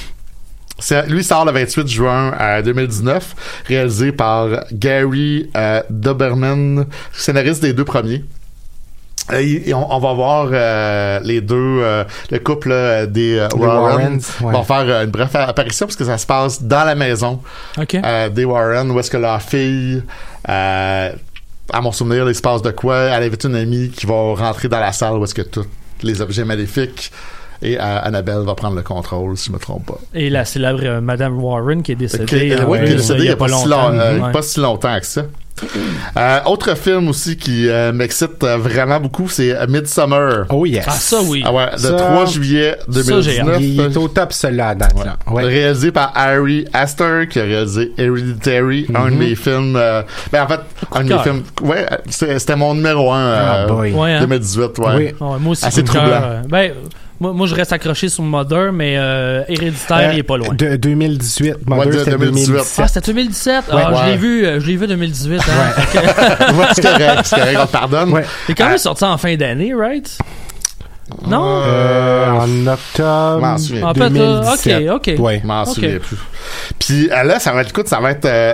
c'est, lui sort le vingt-huit juin euh, deux mille dix-neuf, réalisé par Gary euh, Doberman, scénariste des deux premiers. Et, et on, on va voir euh, les deux, euh, le couple là, des euh, Les Warren, Warrens, ouais. vont faire euh, une brève apparition parce que ça se passe dans la maison OK. euh, des Warren, où est-ce que leur fille, euh, à mon souvenir, il se passe de quoi, elle invite une amie qui va rentrer dans la salle où est-ce que tous les objets maléfiques, et euh, Annabelle va prendre le contrôle, si je me trompe pas. Et la célèbre euh, Madame Warren qui est décédée. Qui, en ouais, qui est plus, décédée il n'y a pas, si, longtemps. long- euh, Ouais. pas si longtemps que ça. Euh, autre film aussi qui euh, m'excite euh, vraiment beaucoup, c'est euh, Midsommar. Oh yes. Ah, ça, oui. Ah ouais, le Ça- trois juillet deux mille dix-neuf. Il est au top, celui-là, à date. Là. Ouais. Réalisé par Ari Aster, qui a réalisé Hereditary, un de Mhm. mes films. Euh, ben en fait, un de mes cœur. films. Ouais, c'est- c'était mon numéro un Ah, euh, boy. Ouais, hein. deux mille dix-huit. Ouais. Oui. Ouais, moi aussi, Assez coup de cœur, troublant. euh, ben, moi, moi, je reste accroché sur Mother, mais euh, Héréditaire, Euh, il est pas loin. De deux mille dix-huit. Ouais, Mother, de c'était deux mille dix-huit. Ah, deux mille dix-sept. c'était deux mille dix-sept? Ah, Ouais. je l'ai Ouais. vu, euh, je l'ai vu deux mille dix-huit. Hein. Ouais, c'est correct, c'est correct, on te pardonne. Ouais. Il est quand Ah. même sorti en fin d'année, right? Non? Euh, en octobre Je m'en souviens. En fait, deux mille euh, dix-sept. ok, ok. Ouais. Je m'en Ok. souviens plus. Puis euh, là, ça va être, écoute, ça va être euh,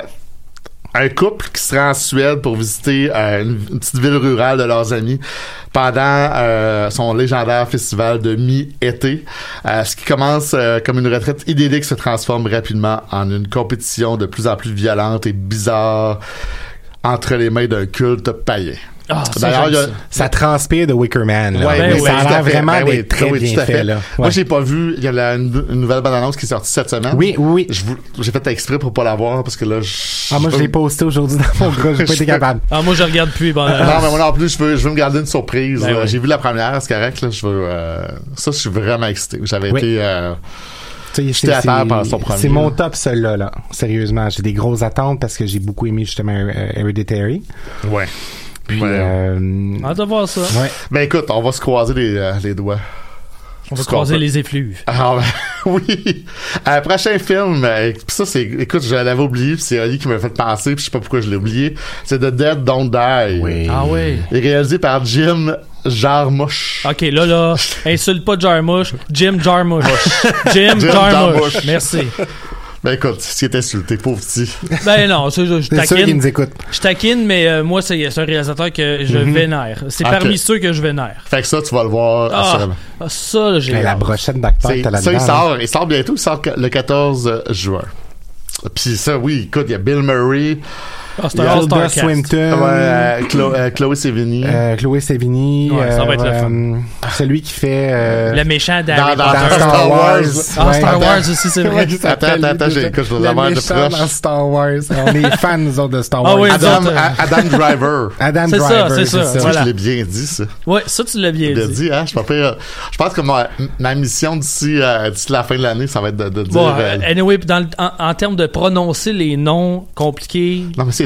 un couple qui sera en Suède pour visiter euh, une, une petite ville rurale de leurs amis pendant euh, son légendaire festival de mi-été. Euh, ce qui commence euh, comme une retraite idyllique se transforme rapidement en une compétition de plus en plus violente et bizarre entre les mains d'un culte païen. Ah, ça, D'ailleurs, j'aime il y a- ça. Ça transpire de Wicker Man. Là. Ouais, Ben Mais oui, ça tout a tout à l'air fait. vraiment Ben oui, d'être très oui, bien tout à fait. Là. Moi, Ouais. j'ai pas vu. Il y a la- une, une nouvelle bande-annonce qui est sortie cette semaine. Oui, oui, oui. Je vous- J'ai fait exprès pour pas la voir parce que là, je... Ah, moi, je l'ai posté aujourd'hui dans mon groupe. J'ai pas été capable. Ah, moi, je regarde plus. Bon, euh, Non, mais moi non plus, je veux, je veux me garder une surprise. Ben là. oui. J'ai vu la première, c'est correct. Là, je veux, euh, ça, je suis vraiment excité. J'avais Oui. été... euh, Tu sais, J'étais à c'est- terre pendant son premier, C'est mon là. top, celui-là. Là. Sérieusement, j'ai des grosses attentes parce que j'ai beaucoup aimé justement euh, Hereditary. Ouais. Puis, Ouais. euh, hâte de voir ça. ouais. Ben écoute, on va se croiser les, euh, les doigts. On va Ce qu'on croiser peut. les effluves. Ah ben, oui. Euh, prochain film, euh, pis ça c'est, écoute, je l'avais oublié, pis c'est Ali qui m'a fait penser, pis je sais pas pourquoi je l'ai oublié. C'est The Dead Don't Die. Oui. Ah oui. Et réalisé par Jim Jarmusch. OK, là, là, insulte pas Jarmusch. Jim Jarmusch. Jim, Jim Jarmusch. Jarmusch. Merci. Ben écoute, ce qui est insulté, pauvre petit. Ben non, ça, je, je C'est sûr qu'il taquine. nous écoute. Je taquine, mais euh, moi, c'est c'est un réalisateur que je Mhm. vénère. C'est Ok. parmi ceux que je vénère. Fait que ça, tu vas le voir Ah, assurément. ah, ça, là, j'ai Mais la hâte. brochette d'acteurs C'est- que t'as là-dedans. ça, il là. sort, il sort bientôt, il sort le quatorze juin. Puis ça, oui, écoute, il y a Bill Murray, Ah, c'est il y un a all-star Tilda cast. Swinton. ouais, euh, Chlo- euh, Chloé Sevigny. Euh, Chloé Sevigny. Ouais, ça va être le fun. euh, celui qui fait... euh, Le méchant d'Harry Dans- dans- Potter. dans Star Wars. Ah, Ouais. Star Wars aussi, c'est vrai. Ouais, il s'appelle, Attends, attends, lui, j'ai- déjà. écoute, je dois Le avoir de méchant proche. dans Star Wars. On est fans, nous autres, de Star Ah Wars. oui, Adam, nous autres, euh, A- Adam Driver. Adam C'est ça, Driver, c'est ça, Tu vois, voilà. je l'ai bien dit, ça. Ouais, ça, tu l'as bien Je l'ai dit. dit, hein, je suis pas pire. Je pense que ma, ma mission d'ici, euh, d'ici la fin de l'année, ça va être de, de dire... Bon, euh, euh, anyway, dans le- en, en termes de prononcer les noms compliqués, non, mais c'est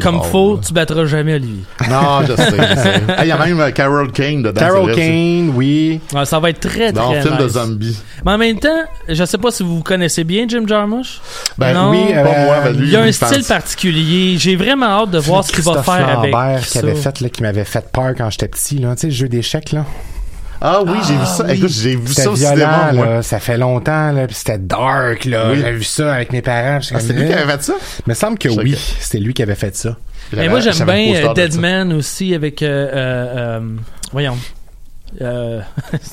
comme drôle, faut, là. tu battras jamais Olivier. Non, je sais, je sais. Il y a même euh, Carol Kane dedans. Carol c'est vrai, Kane, oui. Ouais, ça va être très, Dans très un film nice. de zombies. Mais en même temps, je sais pas si vous connaissez bien Jim Jarmusch. Ben non. oui, pas euh, moi, ben lui, Il y a un je pense. style particulier. J'ai vraiment hâte de voir ce qu'il va Christophe faire Lambert avec qui ça. avait fait, là, qui m'avait fait peur quand j'étais petit, là. Tu sais, le jeu d'échecs, là. Ah oui, j'ai vu ça. oui. Écoute, j'ai vu C'était ça au violent, cinéma, moi. là. Ça fait longtemps, là. Puis c'était dark, là. Oui. J'ai vu ça avec mes parents. puis Ah, j'étais c'est comme, lui qui eh. avait fait ça? Il me semble que Je sais oui. que- C'était lui qui avait fait ça. Mais moi, j'aime J'avais le bien poster euh, de ça. Deadman aussi avec. Euh, euh, euh, voyons. Euh...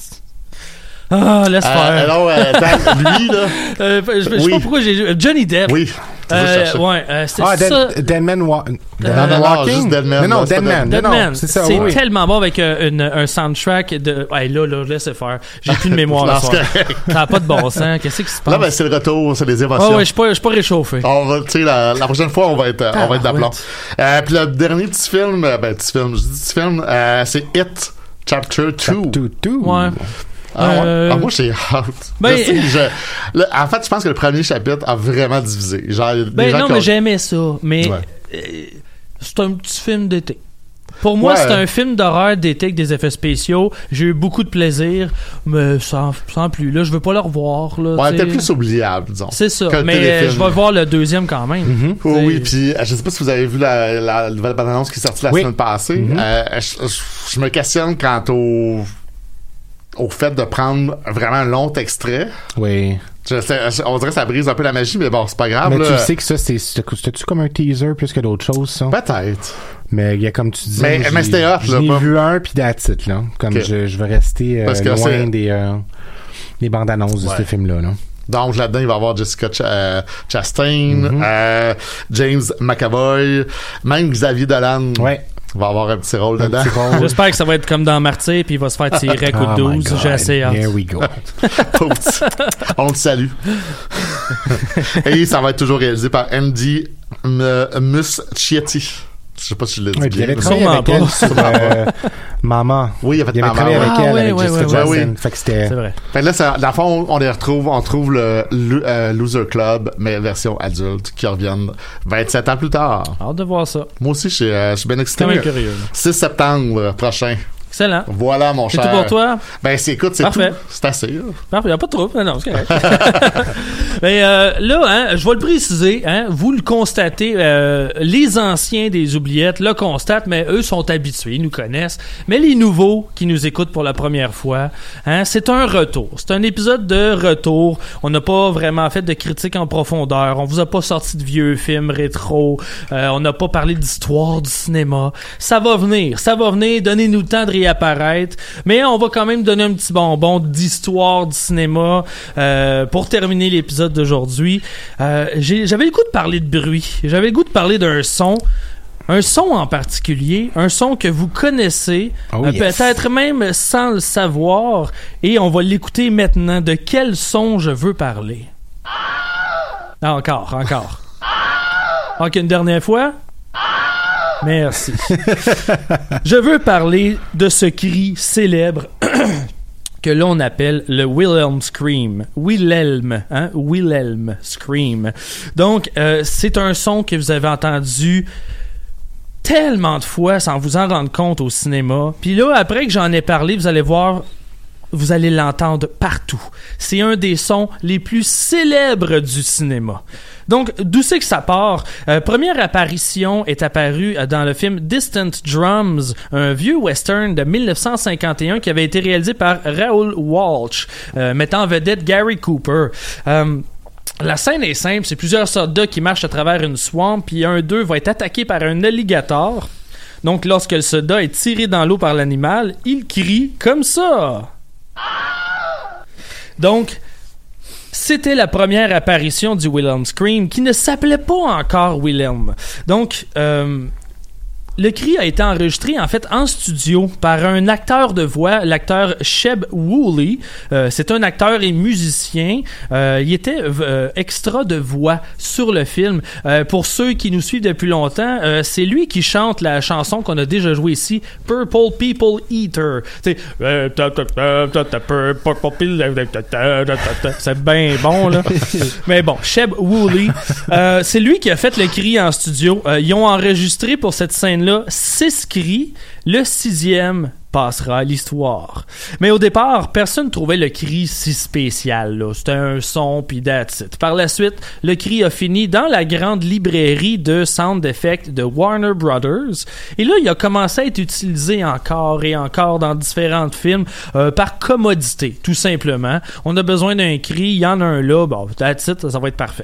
ah, laisse Euh, faire. alors, euh, attends, lui, là. Euh, je je sais Oui. pas pourquoi j'ai. Johnny Depp. Oui. c'est ça, je Euh, cherchais. ouais, euh, c'était Ah, ça. Dead, Deadman Wa- Deadman non, non, Walking? juste Deadman, Non, non, là, c'est pas Deadman. Dead- Non, non, Deadman, c'est ça, c'est oui. tellement bon avec euh, une, un soundtrack de. Ouais, là, là, laissez faire. J'ai plus de mémoire Non, ce c'est soir. correct. Ça n'a pas de bon sens. Qu'est-ce qui se passe? Là, ben, c'est le retour, c'est les émotions. oh, ouais, je suis pas, je suis pas réchauffé. On va, tu sais, la, la prochaine fois, on va être, euh, on va être d'aplomb. Euh, puis le dernier petit film, euh, ben, petit film, je dis petit film, euh, c'est It, Chapter deux. Tout, tout. Ouais. Ah, ouais. Euh, Ah, moi, j'ai hâte. ben- Je sais, je- là, en fait, je pense que le premier chapitre a vraiment divisé. Genre, les Ben gens non, qui mais ont- j'aimais ça. Mais Ouais. euh, c'est un petit film d'été. Pour moi, Ouais. c'est un film d'horreur d'été avec des effets spéciaux. J'ai eu beaucoup de plaisir, mais sans, sans plus. Là, je veux pas le revoir. Là, Ouais, t'sais. t'es plus oubliable, disons. C'est ça. que le Mais euh, téléfilm. je vais voir le deuxième quand même. Mhm. Oh, T'sais. oui, puis euh, je sais pas si vous avez vu la, la nouvelle bande-annonce qui est sortie la Oui. semaine passée. Mhm. Euh, je, je- je me questionne quant au au fait de prendre vraiment un long extrait. Oui. Je sais, on dirait que ça brise un peu la magie, mais bon, c'est pas grave. Mais là. tu sais que ça, c'est, c'était-tu comme un teaser plus que d'autres choses, ça? Peut-être. Mais il y a comme tu dis. Mais- mais c'était hot, là, J'en ai pas- vu un, puis that's it, là. Comme Ok. je, je veux rester euh, Parce que loin c'est- des, euh, des bandes annonces de Ouais. ce film-là, là. Donc là-dedans, il va y avoir Jessica Ch- euh, Chastain, Mhm. euh, James McAvoy, même Xavier Dolan. Ouais. Va avoir un petit rôle Un dedans. petit rôle. J'espère que ça va être comme dans Martyr, puis il va se faire tirer à coup de Oh my douze. God. J'ai assez hâte. Here we go. Pauvre petit. On te salue. Et ça va être toujours réalisé par Andy M- Muschietti. Je sais pas si je l'ai dit Ouais, puis il bien. avait travaillé Sûrement avec pas. elle sur euh, Maman. Oui, il a fait Il avait Maman, travaillé ouais. avec Ah, elle, ouais, avec ouais, Jessica ouais, ouais. Chastain. Oui. Fait que c'était... C'est vrai. Fait que là, ça, dans le fond, on les retrouve, on trouve le, le- euh, Loser Club, mais version adulte, qui reviennent vingt-sept ans plus tard. Hâte de voir ça. Moi aussi, je suis, euh, je suis bien excité. Quand même curieux. là. six septembre prochain. Excellent. Voilà, mon C'est cher. tout pour toi? Ben, c'est, écoute, c'est Parfait. tout. C'est assez, là. Parfait, il n'y a pas de trouble. Non, c'est correct. Mais euh, là, hein, je vais le préciser, hein, vous le constatez, euh, les anciens des oubliettes le constatent, mais eux sont habitués, ils nous connaissent. Mais les nouveaux qui nous écoutent pour la première fois, hein, c'est un retour. C'est un épisode de retour. On n'a pas vraiment fait de critique en profondeur. On vous a pas sorti de vieux films rétro. Euh, on n'a pas parlé d'histoire du cinéma. Ça va venir. Ça va venir. Donnez-nous le temps de réapparaître. Mais on va quand même donner un petit bonbon d'histoire du cinéma euh, pour terminer l'épisode d'aujourd'hui. Euh, j'ai- j'avais le goût de parler de bruit. J'avais le goût de parler d'un son. Un son en particulier, un son que vous connaissez, Oh, euh, yes. peut-être même sans le savoir, et on va l'écouter maintenant. De quel son je veux parler? Ah, encore, encore. Ok, une dernière fois? Merci. Je veux parler de ce cri célèbre que l'on appelle le Wilhelm Scream. Wilhelm, hein? Wilhelm Scream. Donc, euh, c'est un son que vous avez entendu tellement de fois sans vous en rendre compte au cinéma. Puis là, après que j'en ai parlé, vous allez voir, vous allez l'entendre partout. C'est un des sons les plus célèbres du cinéma. Donc, d'où c'est que ça part? Euh, première apparition est apparue euh, dans le film Distant Drums, un vieux western de dix-neuf cent cinquante et un qui avait été réalisé par Raoul Walsh, euh, mettant en vedette Gary Cooper. Euh, La scène est simple, c'est plusieurs soldats qui marchent à travers une swamp, puis un d'eux va être attaqué par un alligator. Donc, lorsque le soldat est tiré dans l'eau par l'animal, il crie comme ça. Donc, c'était la première apparition du Wilhelm Scream, qui ne s'appelait pas encore Wilhelm. Donc, euh, le cri a été enregistré en fait en studio par un acteur de voix, l'acteur Sheb Wooley. Euh, c'est un acteur et musicien. Euh, il était euh, extra de voix sur le film. Euh, pour ceux qui nous suivent depuis longtemps, euh, c'est lui qui chante la chanson qu'on a déjà jouée ici, Purple People Eater. C'est c'est bien bon là. Mais bon, Sheb Wooley, euh, c'est lui qui a fait le cri en studio. Euh, ils ont enregistré pour cette scène-là six cris, le sixième passera à l'histoire. Mais au départ, personne trouvait le cri si spécial, là. C'était un son pis that's it. Par la suite, le cri a fini dans la grande librairie de sound effects de Warner Brothers. Et là, il a commencé à être utilisé encore et encore dans différents films euh, par commodité, tout simplement. On a besoin d'un cri, il y en a un là, bon, that's it, ça, ça va être parfait.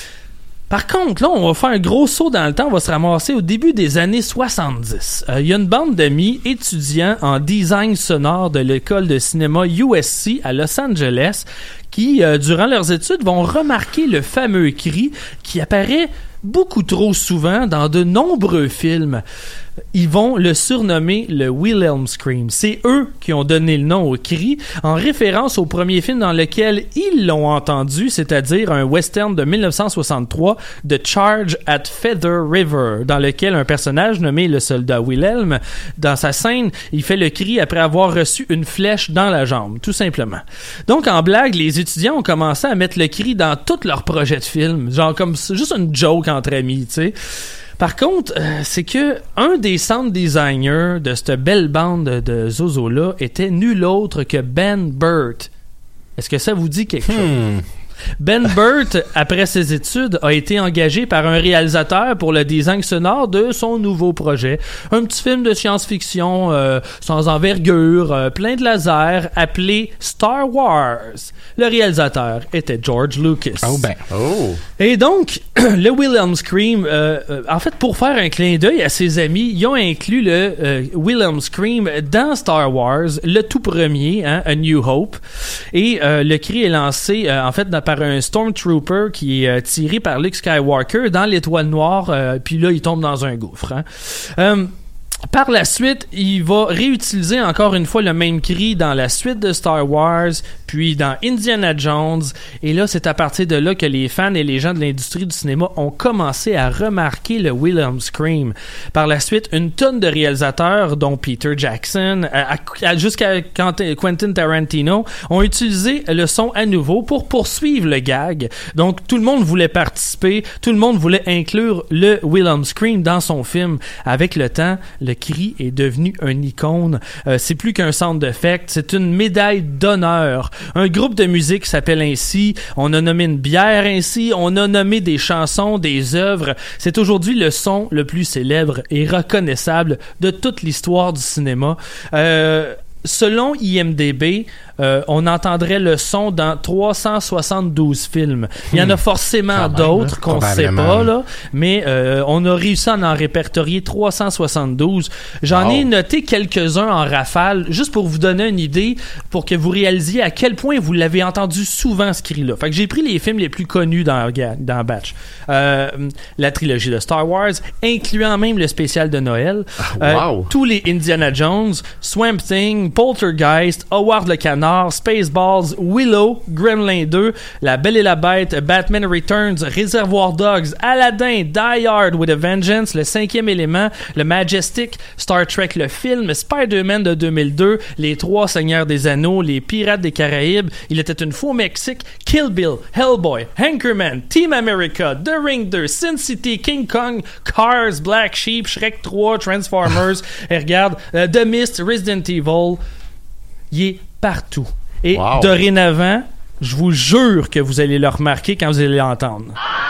Par contre, là, on va faire un gros saut dans le temps. On va se ramasser au début des années soixante-dix. Il euh, y a une bande d'amis étudiants en design sonore de l'école de cinéma U S C à Los Angeles qui, euh, durant leurs études, vont remarquer le fameux cri qui apparaît beaucoup trop souvent dans de nombreux films. Ils vont le surnommer le Wilhelm Scream. C'est eux qui ont donné le nom au cri, en référence au premier film dans lequel ils l'ont entendu, c'est-à-dire un western de dix-neuf cent soixante-trois, The Charge at Feather River, dans lequel un personnage nommé le soldat Wilhelm, dans sa scène, il fait le cri après avoir reçu une flèche dans la jambe, tout simplement. Donc, en blague, les étudiants ont commencé à mettre le cri dans tous leurs projets de film, genre comme juste une joke entre amis, tu sais. Par contre, euh, c'est que un des sound designers de cette belle bande de, de Zozo-là était nul autre que Ben Burtt. Est-ce que ça vous dit quelque hmm. chose? Ben Burtt, après ses études, a été engagé par un réalisateur pour le design sonore de son nouveau projet. Un petit film de science-fiction euh, sans envergure, euh, plein de lasers, appelé Star Wars. Le réalisateur était George Lucas. Oh ben. Oh. Et donc, le Wilhelm Scream, euh, euh, en fait, pour faire un clin d'œil à ses amis, ils ont inclus le euh, Wilhelm Scream dans Star Wars, le tout premier, hein, A New Hope. Et euh, le cri est lancé, euh, en fait, dans par un Stormtrooper qui est euh, tiré par Luke Skywalker dans l'étoile noire, euh, puis là, il tombe dans un gouffre. Hein. Euh, Par la suite, il va réutiliser encore une fois le même cri dans la suite de Star Wars, puis dans Indiana Jones, et là, c'est à partir de là que les fans et les gens de l'industrie du cinéma ont commencé à remarquer le Wilhelm Scream. Par la suite, une tonne de réalisateurs, dont Peter Jackson, à, à, jusqu'à Quentin Tarantino, ont utilisé le son à nouveau pour poursuivre le gag. Donc, tout le monde voulait participer, tout le monde voulait inclure le Wilhelm Scream dans son film. Avec le temps, le cri est devenu une icône. Euh, c'est plus qu'un sound effect, c'est une médaille d'honneur. Un groupe de musique s'appelle ainsi, on a nommé une bière ainsi, on a nommé des chansons, des œuvres. C'est aujourd'hui le son le plus célèbre et reconnaissable de toute l'histoire du cinéma. Euh, selon I M D B, Euh, on entendrait le son dans trois cent soixante-douze films. Il y en a forcément hmm. d'autres même, qu'on ne sait pas, là, mais euh, on a réussi à en répertorier trois cent soixante-douze. J'en wow. ai noté quelques-uns en rafale, juste pour vous donner une idée, pour que vous réalisiez à quel point vous l'avez entendu souvent, ce cri-là. Fait que j'ai pris les films les plus connus dans, dans Batch. Euh, la trilogie de Star Wars, incluant même le spécial de Noël. Wow. Euh, tous les Indiana Jones, Swamp Thing, Poltergeist, Howard le Canard, Spaceballs, Willow, Gremlin deux, La Belle et la Bête, Batman Returns, Reservoir Dogs, Aladdin, Die Hard with a Vengeance, Le Cinquième Élément, Le Majestic, Star Trek le film, Spider-Man de deux mille deux, Les Trois Seigneurs des Anneaux, Les Pirates des Caraïbes, Il était une fois au Mexique, Kill Bill, Hellboy, Anchorman, Team America, The Ring deux, Sin City, King Kong, Cars, Black Sheep, Shrek trois, Transformers, et regarde, uh, The Mist, Resident Evil, il est partout. Et wow. dorénavant, je vous jure que vous allez le remarquer quand vous allez l'entendre.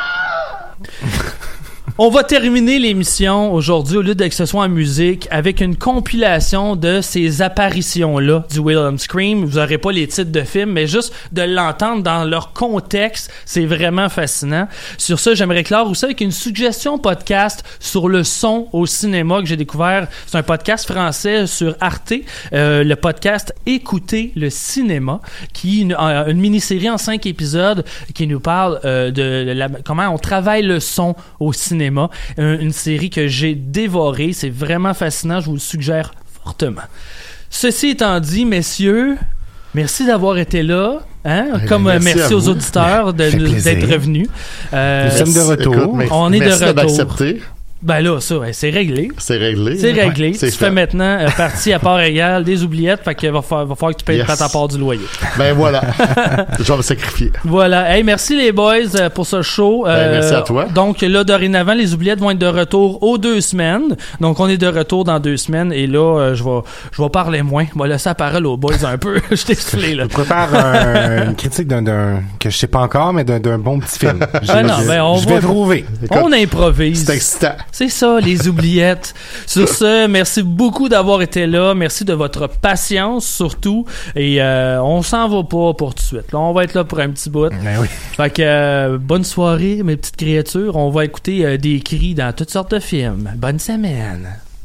On va terminer l'émission aujourd'hui, au lieu de que ce soit en musique, avec une compilation de ces apparitions-là du Wilhelm Scream. Vous n'aurez pas les titres de films, mais juste de l'entendre dans leur contexte, c'est vraiment fascinant. Sur ça, j'aimerais clore aussi avec une suggestion podcast sur le son au cinéma que j'ai découvert. C'est un podcast français sur Arte, euh, le podcast Écouter le cinéma, qui est une, une mini-série en cinq épisodes qui nous parle euh, de la, comment on travaille le son au cinéma. cinéma. Une, une série que j'ai dévorée. C'est vraiment fascinant. Je vous le suggère fortement. Ceci étant dit, messieurs, merci d'avoir été là. Hein? Eh Comme bien, merci merci à aux vous. auditeurs de, Ça fait nous- plaisir. d'être revenus. Euh, Nous sommes de retour. Écoute, mais- On est de merci retour. d'accepter. Ben là, ça, ouais, c'est réglé. C'est réglé. C'est Ouais, réglé. c'est tu fais fait. maintenant euh, partie à part égale des oubliettes, fait qu'il va, fa- va falloir que tu payes Yes. ta part du loyer. Ben voilà. Je vais me sacrifier. Voilà. Hey, merci les boys euh, pour ce show. Ben, merci à toi. Donc là, dorénavant, les oubliettes vont être de retour aux deux semaines. Donc on est de retour dans deux semaines. Et là, euh, je vais je vais parler moins. Je vais laisser la parole aux boys un peu. Je t'ai soufflé, là. Je prépare un- une critique d'un, d'un que je sais pas encore, mais d'un, d'un bon petit film. Je, Ah non, ben, on je va- vais trouver. On improvise. C'est excitant. C'est ça, les oubliettes. Sur ce, merci beaucoup d'avoir été là. Merci de votre patience, surtout. Et euh, on s'en va pas pour tout de suite. Là, on va être là pour un petit bout. Ben oui. Fait que euh, bonne soirée, mes petites créatures. On va écouter euh, des cris dans toutes sortes de films. Bonne semaine.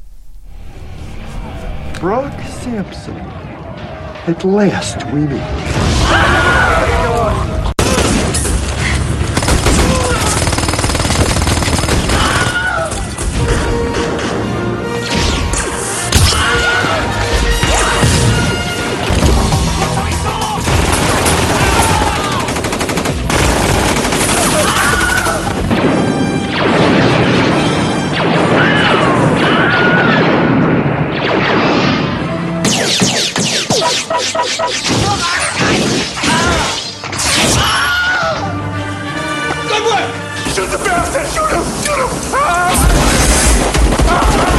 Brooke Sampson. At last we meet. Shoot the bastard! Shoot him! Shoot him! Ah! Ah!